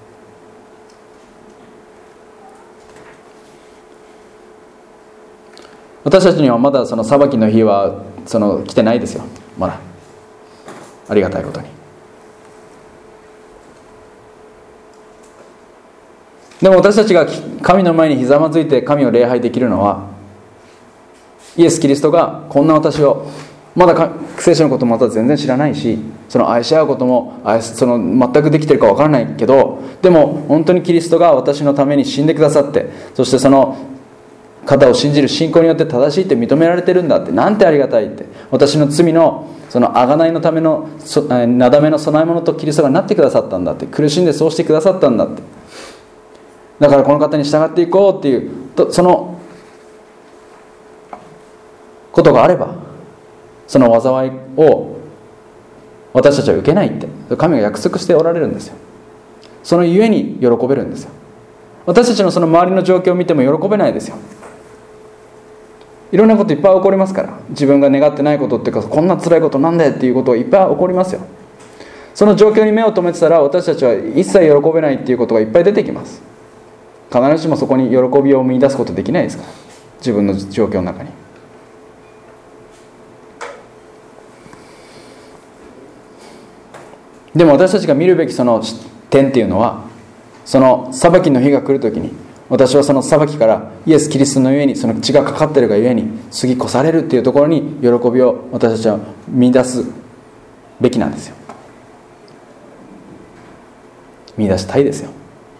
Speaker 1: 私たちにはまだその裁きの日は来てないですよ、まだ。ありがたいことに。でも私たちが神の前にひざまずいて神を礼拝できるのは、イエス・キリストがこんな私をまだ聖書のこともまた全然知らないし、その愛し合うことも全くできてるか分からないけど、でも本当にキリストが私のために死んでくださって、そしてその方を信じる信仰によって正しいって認められてるんだって、なんてありがたいって、私の罪のその贖いのためのなだめの供え物とキリストがなってくださったんだって、苦しんでそうしてくださったんだって、だからこの方に従っていこうっていうそのことがあれば、その災いを私たちは受けないって神が約束しておられるんですよ。そのゆえに喜べるんですよ。私たちのその周りの状況を見ても喜べないですよ。いろんなこといっぱい起こりますから、自分が願ってないことっていうか、こんな辛いことなんでっていうことがいっぱい起こりますよ。その状況に目を留めてたら、私たちは一切喜べないっていうことがいっぱい出てきます。必ずしもそこに喜びを見出すことできないですから、自分の状況の中に。でも私たちが見るべきその点っていうのは、その裁きの日が来るときに、私はその裁きからイエス・キリストのゆえに、その血がかかっているがゆえに過ぎ越されるっていうところに喜びを私たちは見出すべきなんですよ。見出したいですよ。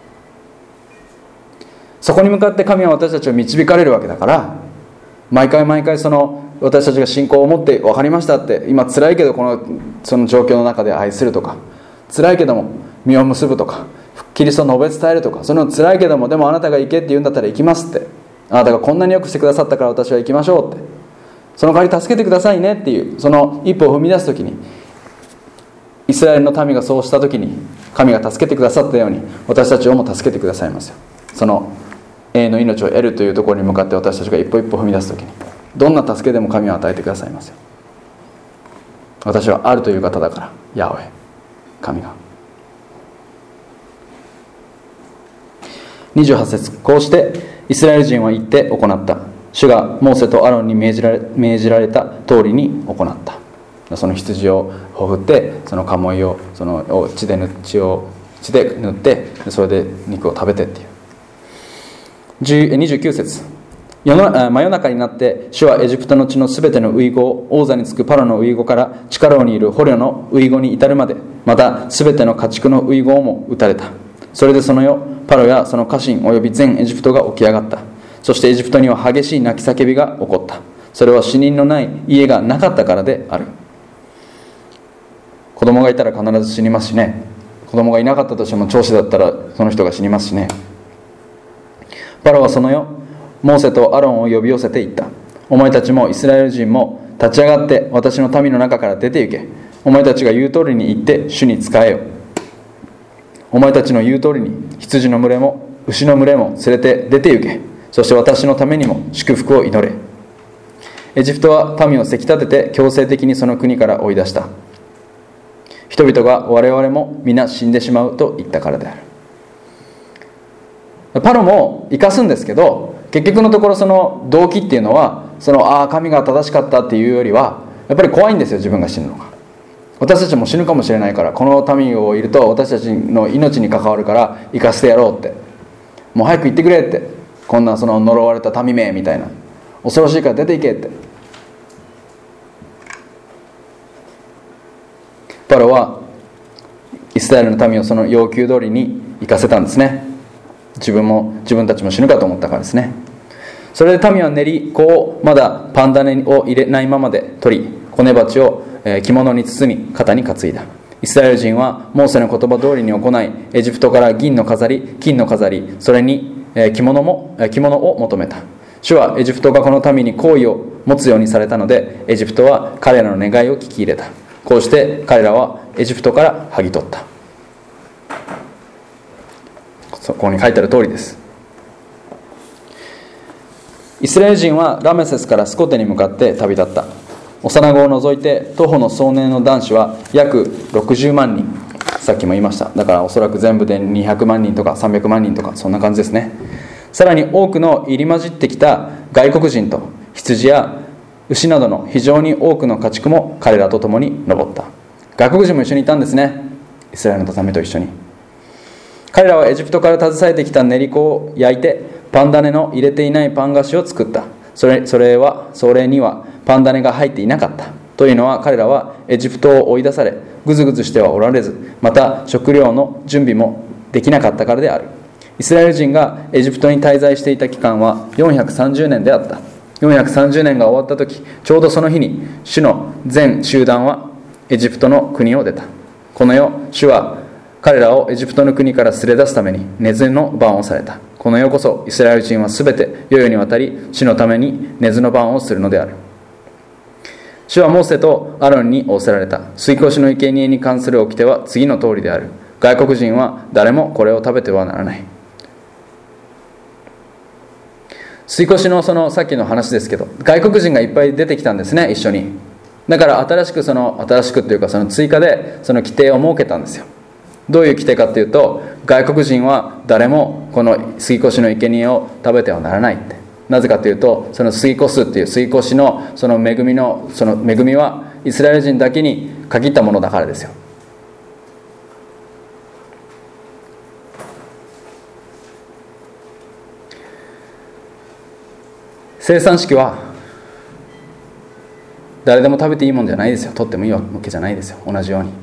Speaker 1: そこに向かって神は私たちを導かれるわけだから、毎回毎回その私たちが信仰を持って分かりましたって、今辛いけどその状況の中で愛するとか、辛いけども実を結ぶとか、キリストを述べ伝えるとか、その辛いけどもでもあなたが行けって言うんだったら行きますって、あなたがこんなによくしてくださったから私は行きましょうって、その代わり助けてくださいねっていう、その一歩を踏み出すときに、イスラエルの民がそうしたときに神が助けてくださったように、私たちをも助けてくださいますよ。その永遠の命を得るというところに向かって私たちが一歩一歩踏み出すときに、どんな助けでも神は与えてくださいますよ。私はあるという方だから、ヤホエ神が。28節、こうしてイスラエル人は言って行った。主がモーセとアロンに命じられた通りに行った。その羊をほふって、その鴨居を血で塗って、それで肉を食べてっていう。29節、真夜中になって主はエジプトの地のすべてのウイゴを王座につくパロのウイゴから力にいる捕虜のウイゴに至るまで、またすべての家畜のウイゴをも撃たれた。それでその夜、パロやその家臣および全エジプトが起き上がった。そしてエジプトには激しい泣き叫びが起こった。それは死人のない家がなかったからである。子供がいたら必ず死にますしね。子供がいなかったとしても長子だったらその人が死にますしね。パロはその夜、モーセとアロンを呼び寄せていった。お前たちもイスラエル人も立ち上がって私の民の中から出て行け。お前たちが言う通りに行って主に仕えよ。お前たちの言う通りに羊の群れも牛の群れも連れて出て行け。そして私のためにも祝福を祈れ。エジプトは民をせき立てて強制的にその国から追い出した。人々が我々も皆死んでしまうと言ったからである。パロも生かすんですけど、結局のところその動機っていうのは、神が正しかったっていうよりは、やっぱり怖いんですよ、自分が死ぬのが。私たちも死ぬかもしれないから、この民をいると私たちの命に関わるから生かしてやろうって、もう早く行ってくれって、こんな呪われた民名みたいな、恐ろしいから出て行けって。パロはイスラエルの民をその要求通りに行かせたんですね。自分たちも死ぬかと思ったからですね。それで民は練り粉をまだパン種を入れないままで取り、こね鉢を着物に包み肩に担いだ。イスラエル人はモーセの言葉通りに行い、エジプトから銀の飾り、金の飾り、それに着物を求めた。主はエジプトがこの民に好意を持つようにされたので、エジプトは彼らの願いを聞き入れた。こうして彼らはエジプトから剥ぎ取った。ここに書いてある通りです。イスラエル人はラメセスからスコテに向かって旅立った。幼子を除いて徒歩の壮年の男子は約60万人。さっきも言いました。だからおそらく全部で200万人とか300万人とか、そんな感じですね。さらに多くの入り混じってきた外国人と羊や牛などの非常に多くの家畜も彼らと共に登った。外国人も一緒にいたんですね、イスラエルの民と一緒に。彼らはエジプトから携えてきた練り粉を焼いてパン種の入れていないパン菓子を作った。それにはパン種が入っていなかった。 というのは、彼らはエジプトを追い出され、ぐずぐずしてはおられず、また食料の準備もできなかったからである。イスラエル人がエジプトに滞在していた期間は430年であった。430年が終わった時、ちょうどその日に主の全集団はエジプトの国を出た。この夜、主は彼らをエジプトの国から連れ出すために根津の番をされた。この夜こそイスラエル人はすべて世々にわたり主のために根津の番をするのである。主はモーセとアロンに仰せられた。水越の生贄に関する掟は次の通りである。外国人は誰もこれを食べてはならない。水越のさっきの話ですけど、外国人がいっぱい出てきたんですね、一緒に。だから新しくっていうか追加でその規定を設けたんですよ。どういう規定かっていうと、外国人は誰もこの杉越の生贄を食べてはならないって。なぜかというと、その杉越っていう杉越のその恵みはイスラエル人だけに限ったものだからですよ。生産式は誰でも食べていいもんじゃないですよ。取ってもいいわけじゃないですよ。同じように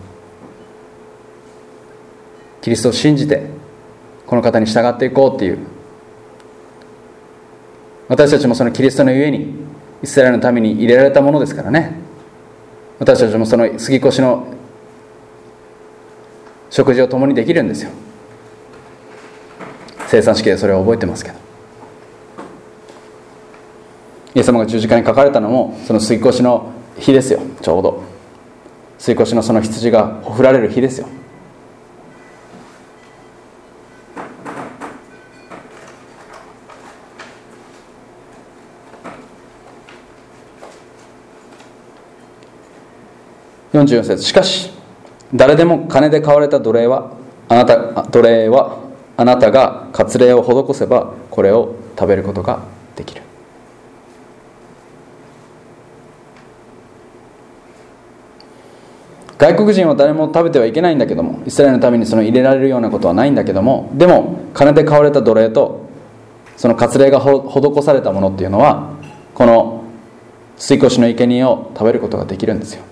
Speaker 1: キリストを信じてこの方に従っていこうっていう、私たちもそのキリストのゆえにイスラエルのために入れられたものですからね。私たちもその杉越の食事を共にできるんですよ。生産式でそれを覚えてますけど、イエス様が十字架にかかれたのもその杉越の日ですよ。ちょうど杉越のその羊がほふられる日ですよ。44節、しかし誰でも金で買われた奴隷はあなたが割礼を施せばこれを食べることができる。外国人は誰も食べてはいけないんだけども、イスラエルのためにその入れられるようなことはないんだけども、でも金で買われた奴隷とその割礼が施されたものっていうのは、この水越の生贄を食べることができるんですよ。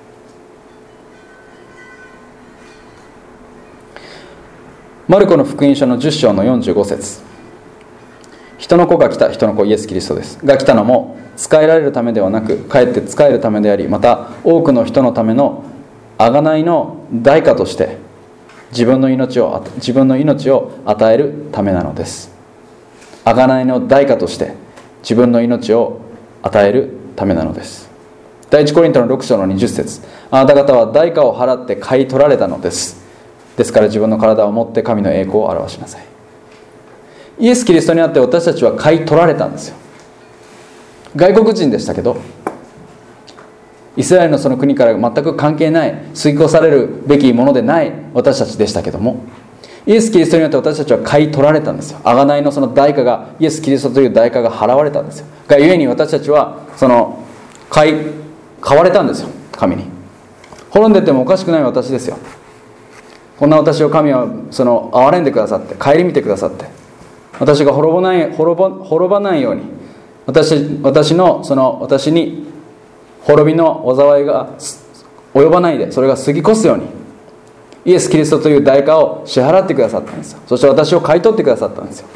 Speaker 1: マルコの福音書の10章の45節、人の子が来た、人の子イエス・キリストですが来たのも仕えられるためではなく、かえって仕えるためであり、また多くの人のための贖いの代価として自分の命を与えるためなのです。贖いの代価として自分の命を与えるためなのです。第一コリントの6章の20節、あなた方は代価を払って買い取られたのです。ですから自分の体を持って神の栄光を表しなさい。イエス・キリストにあって私たちは買い取られたんですよ。外国人でしたけど、イスラエルのその国から全く関係ない、吸い越されるべきものでない私たちでしたけども、イエス・キリストによって私たちは買い取られたんですよ。贖いのその代価が、イエス・キリストという代価が払われたんですよ。がゆえに私たちはその買われたんですよ、神に。滅んでてもおかしくない私ですよ。こんな私を神は憐れんでくださって、顧みてくださって、私が滅ばないように、私に滅びの災いが及ばないで、それが過ぎ越すようにイエス・キリストという代価を支払ってくださったんですよ。そして私を買い取ってくださったんですよ。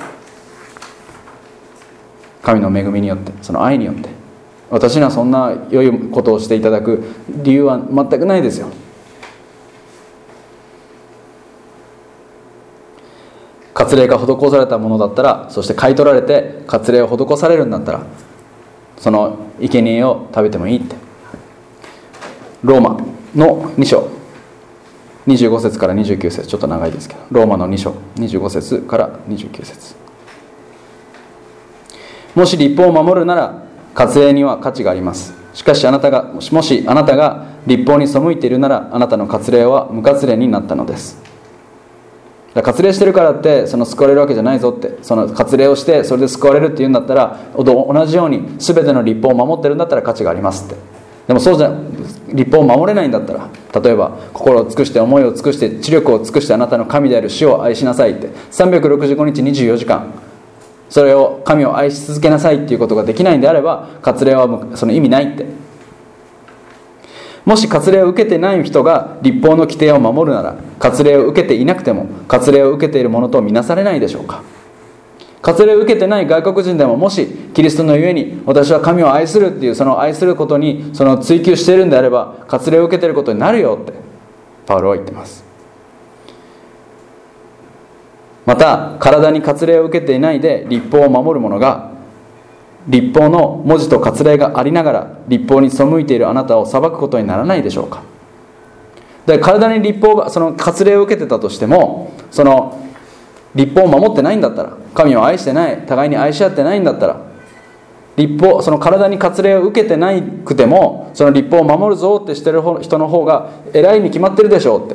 Speaker 1: 神の恵みによって、その愛によって。私にはそんな良いことをしていただく理由は全くないですよ。割礼が施されたものだったら、そして買い取られて割礼を施されるんだったら、その生贄を食べてもいいって。ローマの2章25節から29節、ちょっと長いですけど、ローマの2章25節から29節、もし律法を守るなら割礼には価値があります。しかしもしあなたが律法に背いているなら、あなたの割礼は無割礼になったのです。割礼してるからって救われるわけじゃないぞって、その割礼をしてそれで救われるっていうんだったら、同じように全ての律法を守ってるんだったら価値がありますって。でもそうじゃ、律法を守れないんだったら、例えば心を尽くして思いを尽くして知力を尽くしてあなたの神である主を愛しなさいって、365日24時間それを神を愛し続けなさいっていうことができないんであれば、割礼はその意味ないって。 もし割礼を受けていない人が律法の規定を守るなら、割礼を受けていなくても割礼を受けているものとみなされないでしょうか。割礼を受けてない外国人でも、もしキリストのゆえに私は神を愛するっていう、その愛することに追求しているんであれば、割礼を受けていることになるよってパウロは言っています。また体に割礼を受けていないで律法を守る者が、律法の文字と割礼がありながら律法に背いているあなたを裁くことにならないでしょうか。で、体に律法が、割礼を受けてたとしても、律法を守ってないんだったら、神を愛してない、互いに愛し合ってないんだったら、体に割礼を受けてなくても律法を守るぞってしてる人の方が偉いに決まってるでしょうって。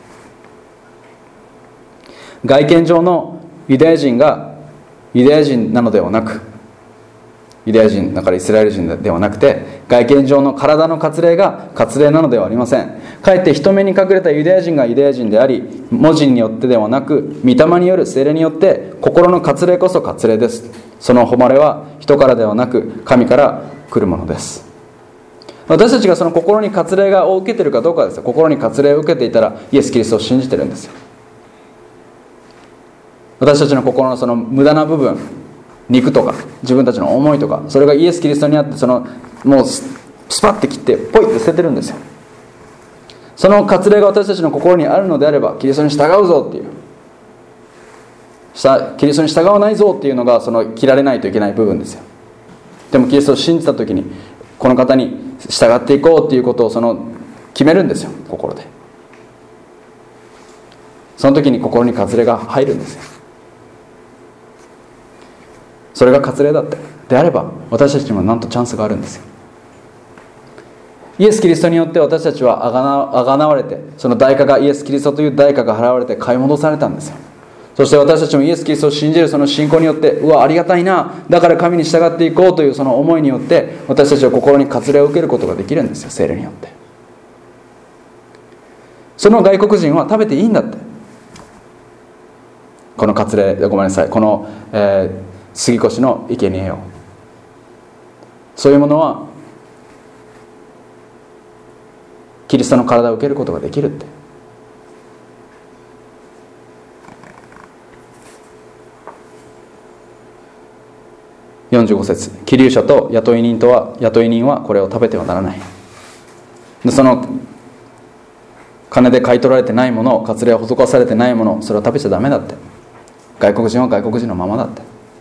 Speaker 1: 外見上のユダヤ人がユダヤ人なのではなく、ユダヤ人だからイスラエル人ではなくて、外見上の体の割礼が割礼なのではありません。かえって人目に隠れたユダヤ人がユダヤ人であり、文字によってではなく御霊による聖霊によって心の割礼こそ割礼です。その誉れは人からではなく神から来るものです。私たちが心に割礼を受けているかどうかですよ。心に割礼を受けていたらイエス・キリストを信じてるんですよ。私たちの心の無駄な部分、肉とか自分たちの思いとか、それがイエス・キリストにあって、もうスパッて切ってポイって捨ててるんですよ。その割礼が私たちの心にあるのであれば、キリストに従うぞっていう、キリストに従わないぞっていうのが切られないといけない部分ですよ。でもキリストを信じた時に、この方に従っていこうっていうことを決めるんですよ、心で。その時に心に割礼が入るんですよ。それが割礼だってであれば、私たちにもなんとチャンスがあるんですよ。イエス・キリストによって私たちはあがなわれて、その代価が、イエス・キリストという代価が払われて買い戻されたんですよ。そして私たちもイエス・キリストを信じるその信仰によって、うわありがたいな、だから神に従っていこうというその思いによって、私たちは心に割礼を受けることができるんですよ、聖霊によって。その外国人は食べていいんだって、この割礼、ごめんなさい、この、杉越の生贄を、そういうものはキリストの体を受けることができるって。45節、寄留者と雇い人はこれを食べてはならない。で、金で買い取られてないもの、割礼を施されてないもの、それを食べちゃダメだって。外国人は外国人のままだって。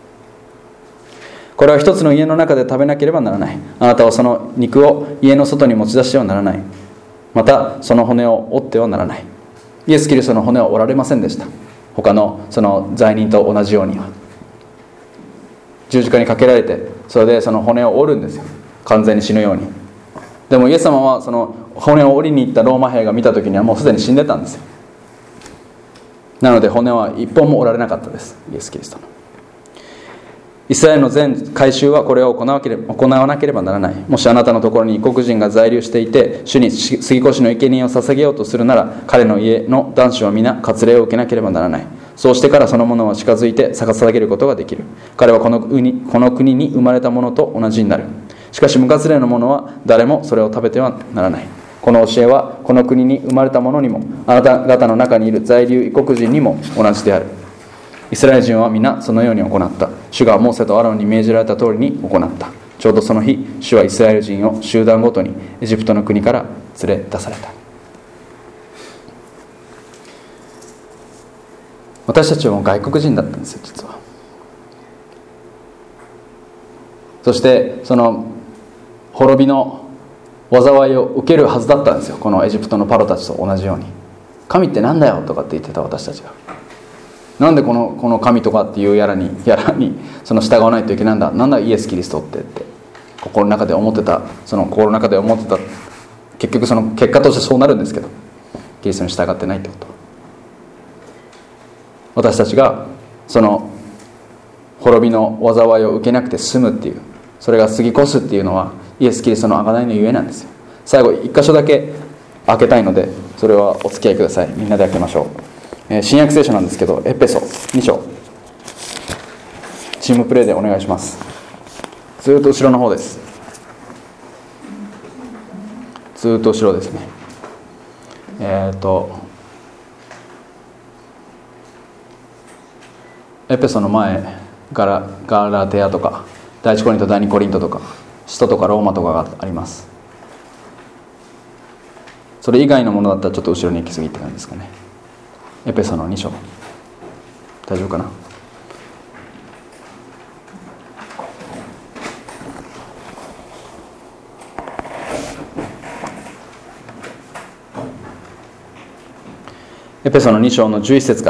Speaker 1: これは一つの家の中で食べなければならない。あなたはその肉を家の外に持ち出してはならない。またその骨を折ってはならない。イエス・キリストの骨は折られませんでした。他の罪人と同じようには十字架にかけられて、それでその骨を折るんですよ、完全に死ぬように。でもイエス様はその骨を折りに行ったローマ兵が見た時にはもうすでに死んでたんですよ。なので骨は一本も折られなかったです、イエス・キリストの。イスラエルの全改宗はこれを行わなければならない。もしあなたのところに異国人が在留していて、主に杉越の生贄を捧げようとするなら、彼の家の男子は皆割礼を受けなければならない。そうしてからその者は近づいて捧げることができる。彼はこの国に生まれた者と同じになる。しかし無割礼の者は誰もそれを食べてはならない。この教えはこの国に生まれた者にも、あなた方の中にいる在留異国人にも同じである。イスラエル人は皆そのように行った。主がモーセとアロンに命じられた通りに行った。ちょうどその日、主はイスラエル人を集団ごとにエジプトの国から連れ出された。私たちはもう外国人だったんですよ、実は。そしてその滅びの災いを受けるはずだったんですよ、このエジプトのパロたちと同じように。神ってなんだよとかって言ってた私たちが、なんでこの神とかっていうやらにその従わないといけないんだ、なんだイエス・キリストって心の中で思ってた、結局その結果としてそうなるんですけど、キリストに従ってないってこと。私たちがその滅びの災いを受けなくて済むっていう、それが過ぎ越すっていうのはイエス・キリストの贖いのゆえなんですよ。最後一箇所だけ開けたいので、それはお付き合いください。みんなで開けましょう。新約聖書なんですけど、エペソ2章、チームプレーでお願いします。ずっと後ろの方です。 ずっと後ろですね。エペソの前ガラテヤとか第一コリント第二コリントとか使徒とかローマとかがあります。それ以外のものだったらちょっと後ろに行き過ぎって感じですかね。エペソの2章大丈夫かな。エペソの2章の11節から。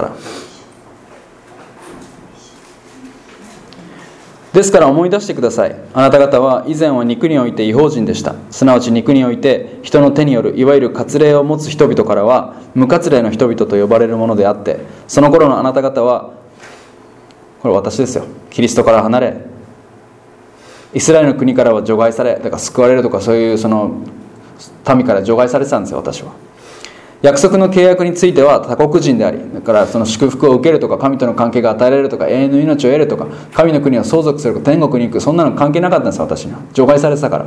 Speaker 1: ですから思い出してください。あなた方は以前は肉において異邦人でした。すなわち肉において人の手によるいわゆる割礼を持つ人々からは無割礼の人々と呼ばれるものであって、その頃のあなた方は、これ私ですよ、キリストから離れイスラエルの国からは除外され、だから救われるとかそういうその民から除外されてたんですよ。私は約束の契約については他国人であり、だからその祝福を受けるとか神との関係が与えられるとか永遠の命を得るとか神の国を相続するとか天国に行く、そんなの関係なかったんですよ。私には除外されてたから。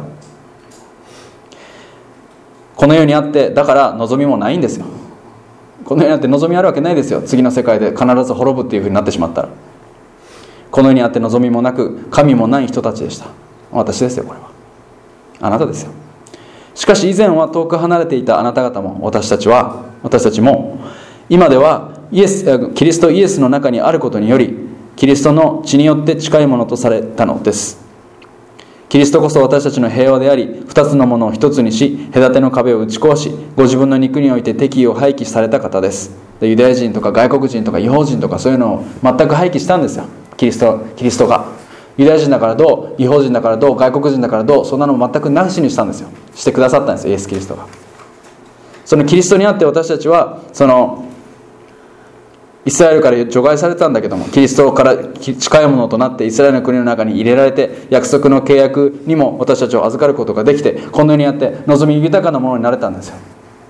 Speaker 1: この世にあって、だから望みもないんですよ。この世にあって望みあるわけないですよ。次の世界で必ず滅ぶっていうふうになってしまったら。この世にあって望みもなく神もない人たちでした。私ですよ。これはあなたですよ。しかし以前は遠く離れていたあなた方も私たちも今ではキリストイエスの中にあることによりキリストの血によって近いものとされたのです。キリストこそ私たちの平和であり、二つのものを一つにし隔ての壁を打ち壊し、ご自分の肉において敵意を廃棄された方です。でユダヤ人とか外国人とか異邦人とかそういうのを全く廃棄したんですよ。キリストがユダヤ人だからどう、異邦人だからどう、外国人だからどう、そんなの全くなしにしたんですよ。してくださったんですよ、イエス・キリストが。そのキリストにあって私たちはそのイスラエルから除外されたんだけども、キリストから近いものとなってイスラエルの国の中に入れられて、約束の契約にも私たちを預かることができて、この世にあって望み豊かなものになれたんですよ。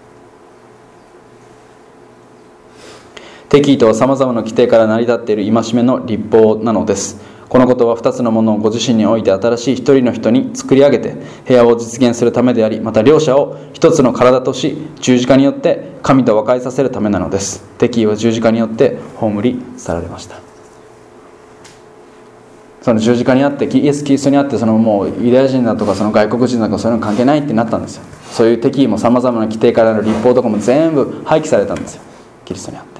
Speaker 1: 敵意とはさまざまな規定から成り立っている戒めの律法なのです。このことは二つのものをご自身において新しい一人の人に作り上げて平和を実現するためであり、また両者を一つの体とし十字架によって神と和解させるためなのです。敵意は十字架によって葬り去られました。その十字架にあってイエス・キリストにあって、そのもうユダヤ人だとかその外国人だとかそういうの関係ないってなったんですよ。そういう敵意もさまざまな規定からの律法とかも全部廃棄されたんですよ、キリストにあって。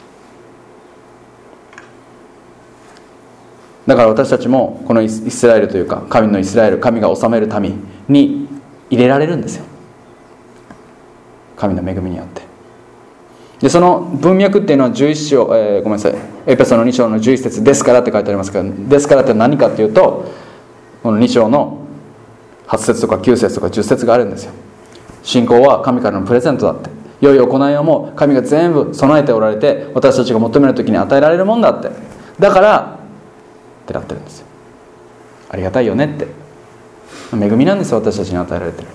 Speaker 1: だから私たちもこのイスラエルというか神のイスラエル、神が治める民に入れられるんですよ、神の恵みによって。でその文脈っていうのは11章、ごめんなさい、エペソの2章の11節ですからって書いてありますけど、ですからって何かっていうと、この2章の8節とか9節とか10節があるんですよ。信仰は神からのプレゼントだって、良い行いをも神が全部備えておられて、私たちが求める時に与えられるもんだって、だからってなってるんですよ。ありがたいよねって、恵みなんですよ、私たちに与えられてる。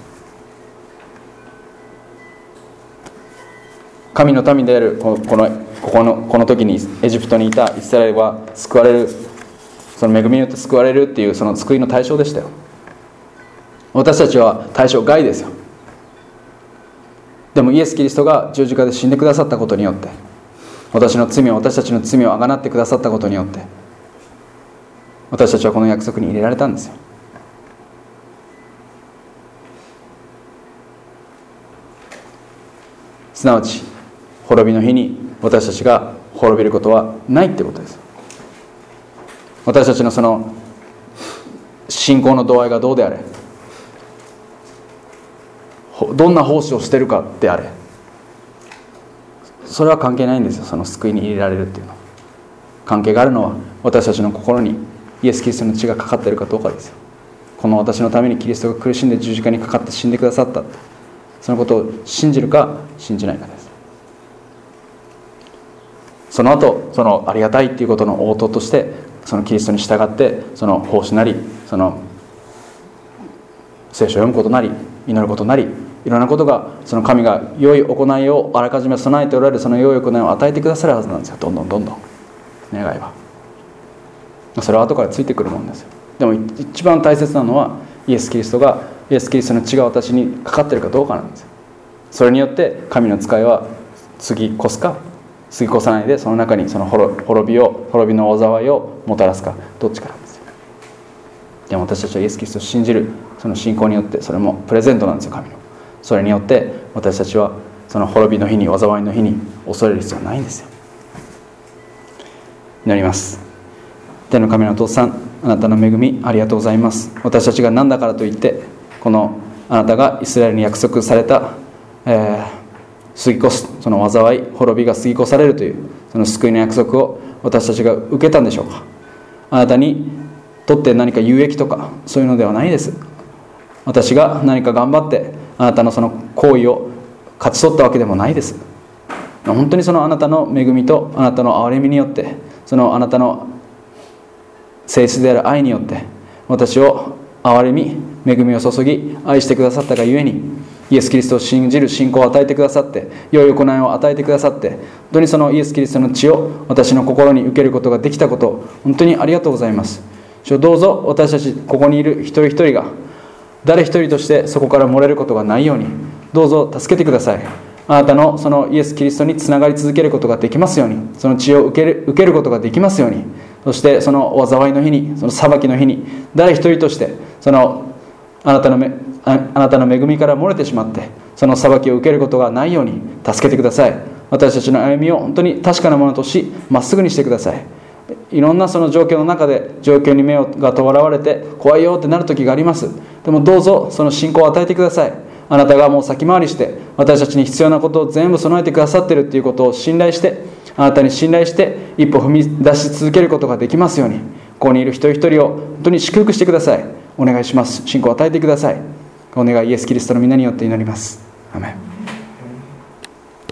Speaker 1: 神の民であるこの時にエジプトにいたイスラエルは救われる、その恵みによって救われるっていうその救いの対象でしたよ。私たちは対象外ですよ。でもイエス・キリストが十字架で死んでくださったことによって、私たちの罪をあがなってくださったことによって、私たちはこの約束に入れられたんですよ。すなわち滅びの日に私たちが滅びることはないってことです。私たちのその信仰の度合いがどうであれ、どんな奉仕をしてるかであれ、それは関係ないんですよ。その救いに入れられるっていうのは。関係があるのは私たちの心にイエス・キリストの血がかかっているかどうかですよ。この私のためにキリストが苦しんで十字架にかかって死んでくださった、そのことを信じるか信じないかです。その後そのありがたいっていうことの応答として、そのキリストに従ってその奉仕なり、その聖書を読むことなり祈ることなり、いろんなことがその神が良い行いをあらかじめ備えておられる、その良い行いを与えてくださるはずなんですよ。どんどん願いはそれは後からついてくるものですよ。でも一番大切なのはイエス・キリストがイエス・キリストの血が私にかかっているかどうかなんですよ。それによって神の使いは過ぎ越すか過ぎ越さないで、その中にその滅びの災いをもたらすか、どっちかなんですよ。でも私たちはイエス・キリストを信じるその信仰によって、それもプレゼントなんですよ、神の。それによって私たちはその滅びの日に、災いの日に恐れる必要はないんですよ。祈ります。天の神のお父さん、あなたの恵みありがとうございます。私たちが何だからといってこのあなたがイスラエルに約束された、過ぎ越すその災い、滅びが過ぎ越されるというその救いの約束を私たちが受けたんでしょうか。あなたにとって何か有益とかそういうのではないです。私が何か頑張ってあなたのその行為を勝ち取ったわけでもないです。本当にそのあなたの恵みとあなたの憐れみによって、そのあなたの性質である愛によって私を憐れみ恵みを注ぎ愛してくださったがゆえに、イエス・キリストを信じる信仰を与えてくださって、良い行いを与えてくださって、本当にそのイエス・キリストの血を私の心に受けることができたことを本当にありがとうございます。どうぞ私たちここにいる一人一人が誰一人としてそこから漏れることがないようにどうぞ助けてください。あなたのそのイエス・キリストにつながり続けることができますように、その血を受けることができますように、そしてその災いの日に、その裁きの日に誰一人としてそのあなたの恵みから漏れてしまってその裁きを受けることがないように助けてください。私たちの歩みを本当に確かなものとし、まっすぐにしてください。いろんなその状況の中で状況に目がとらわれて怖いよってなる時があります。でもどうぞその信仰を与えてください。あなたがもう先回りして私たちに必要なことを全部備えてくださっているということを信頼して、あなたに信頼して一歩踏み出し続けることができますように、ここにいる一人一人を本当に祝福してください。お願いします。信仰を与えてください。お願いイエス・キリストの皆によって祈ります。アメン。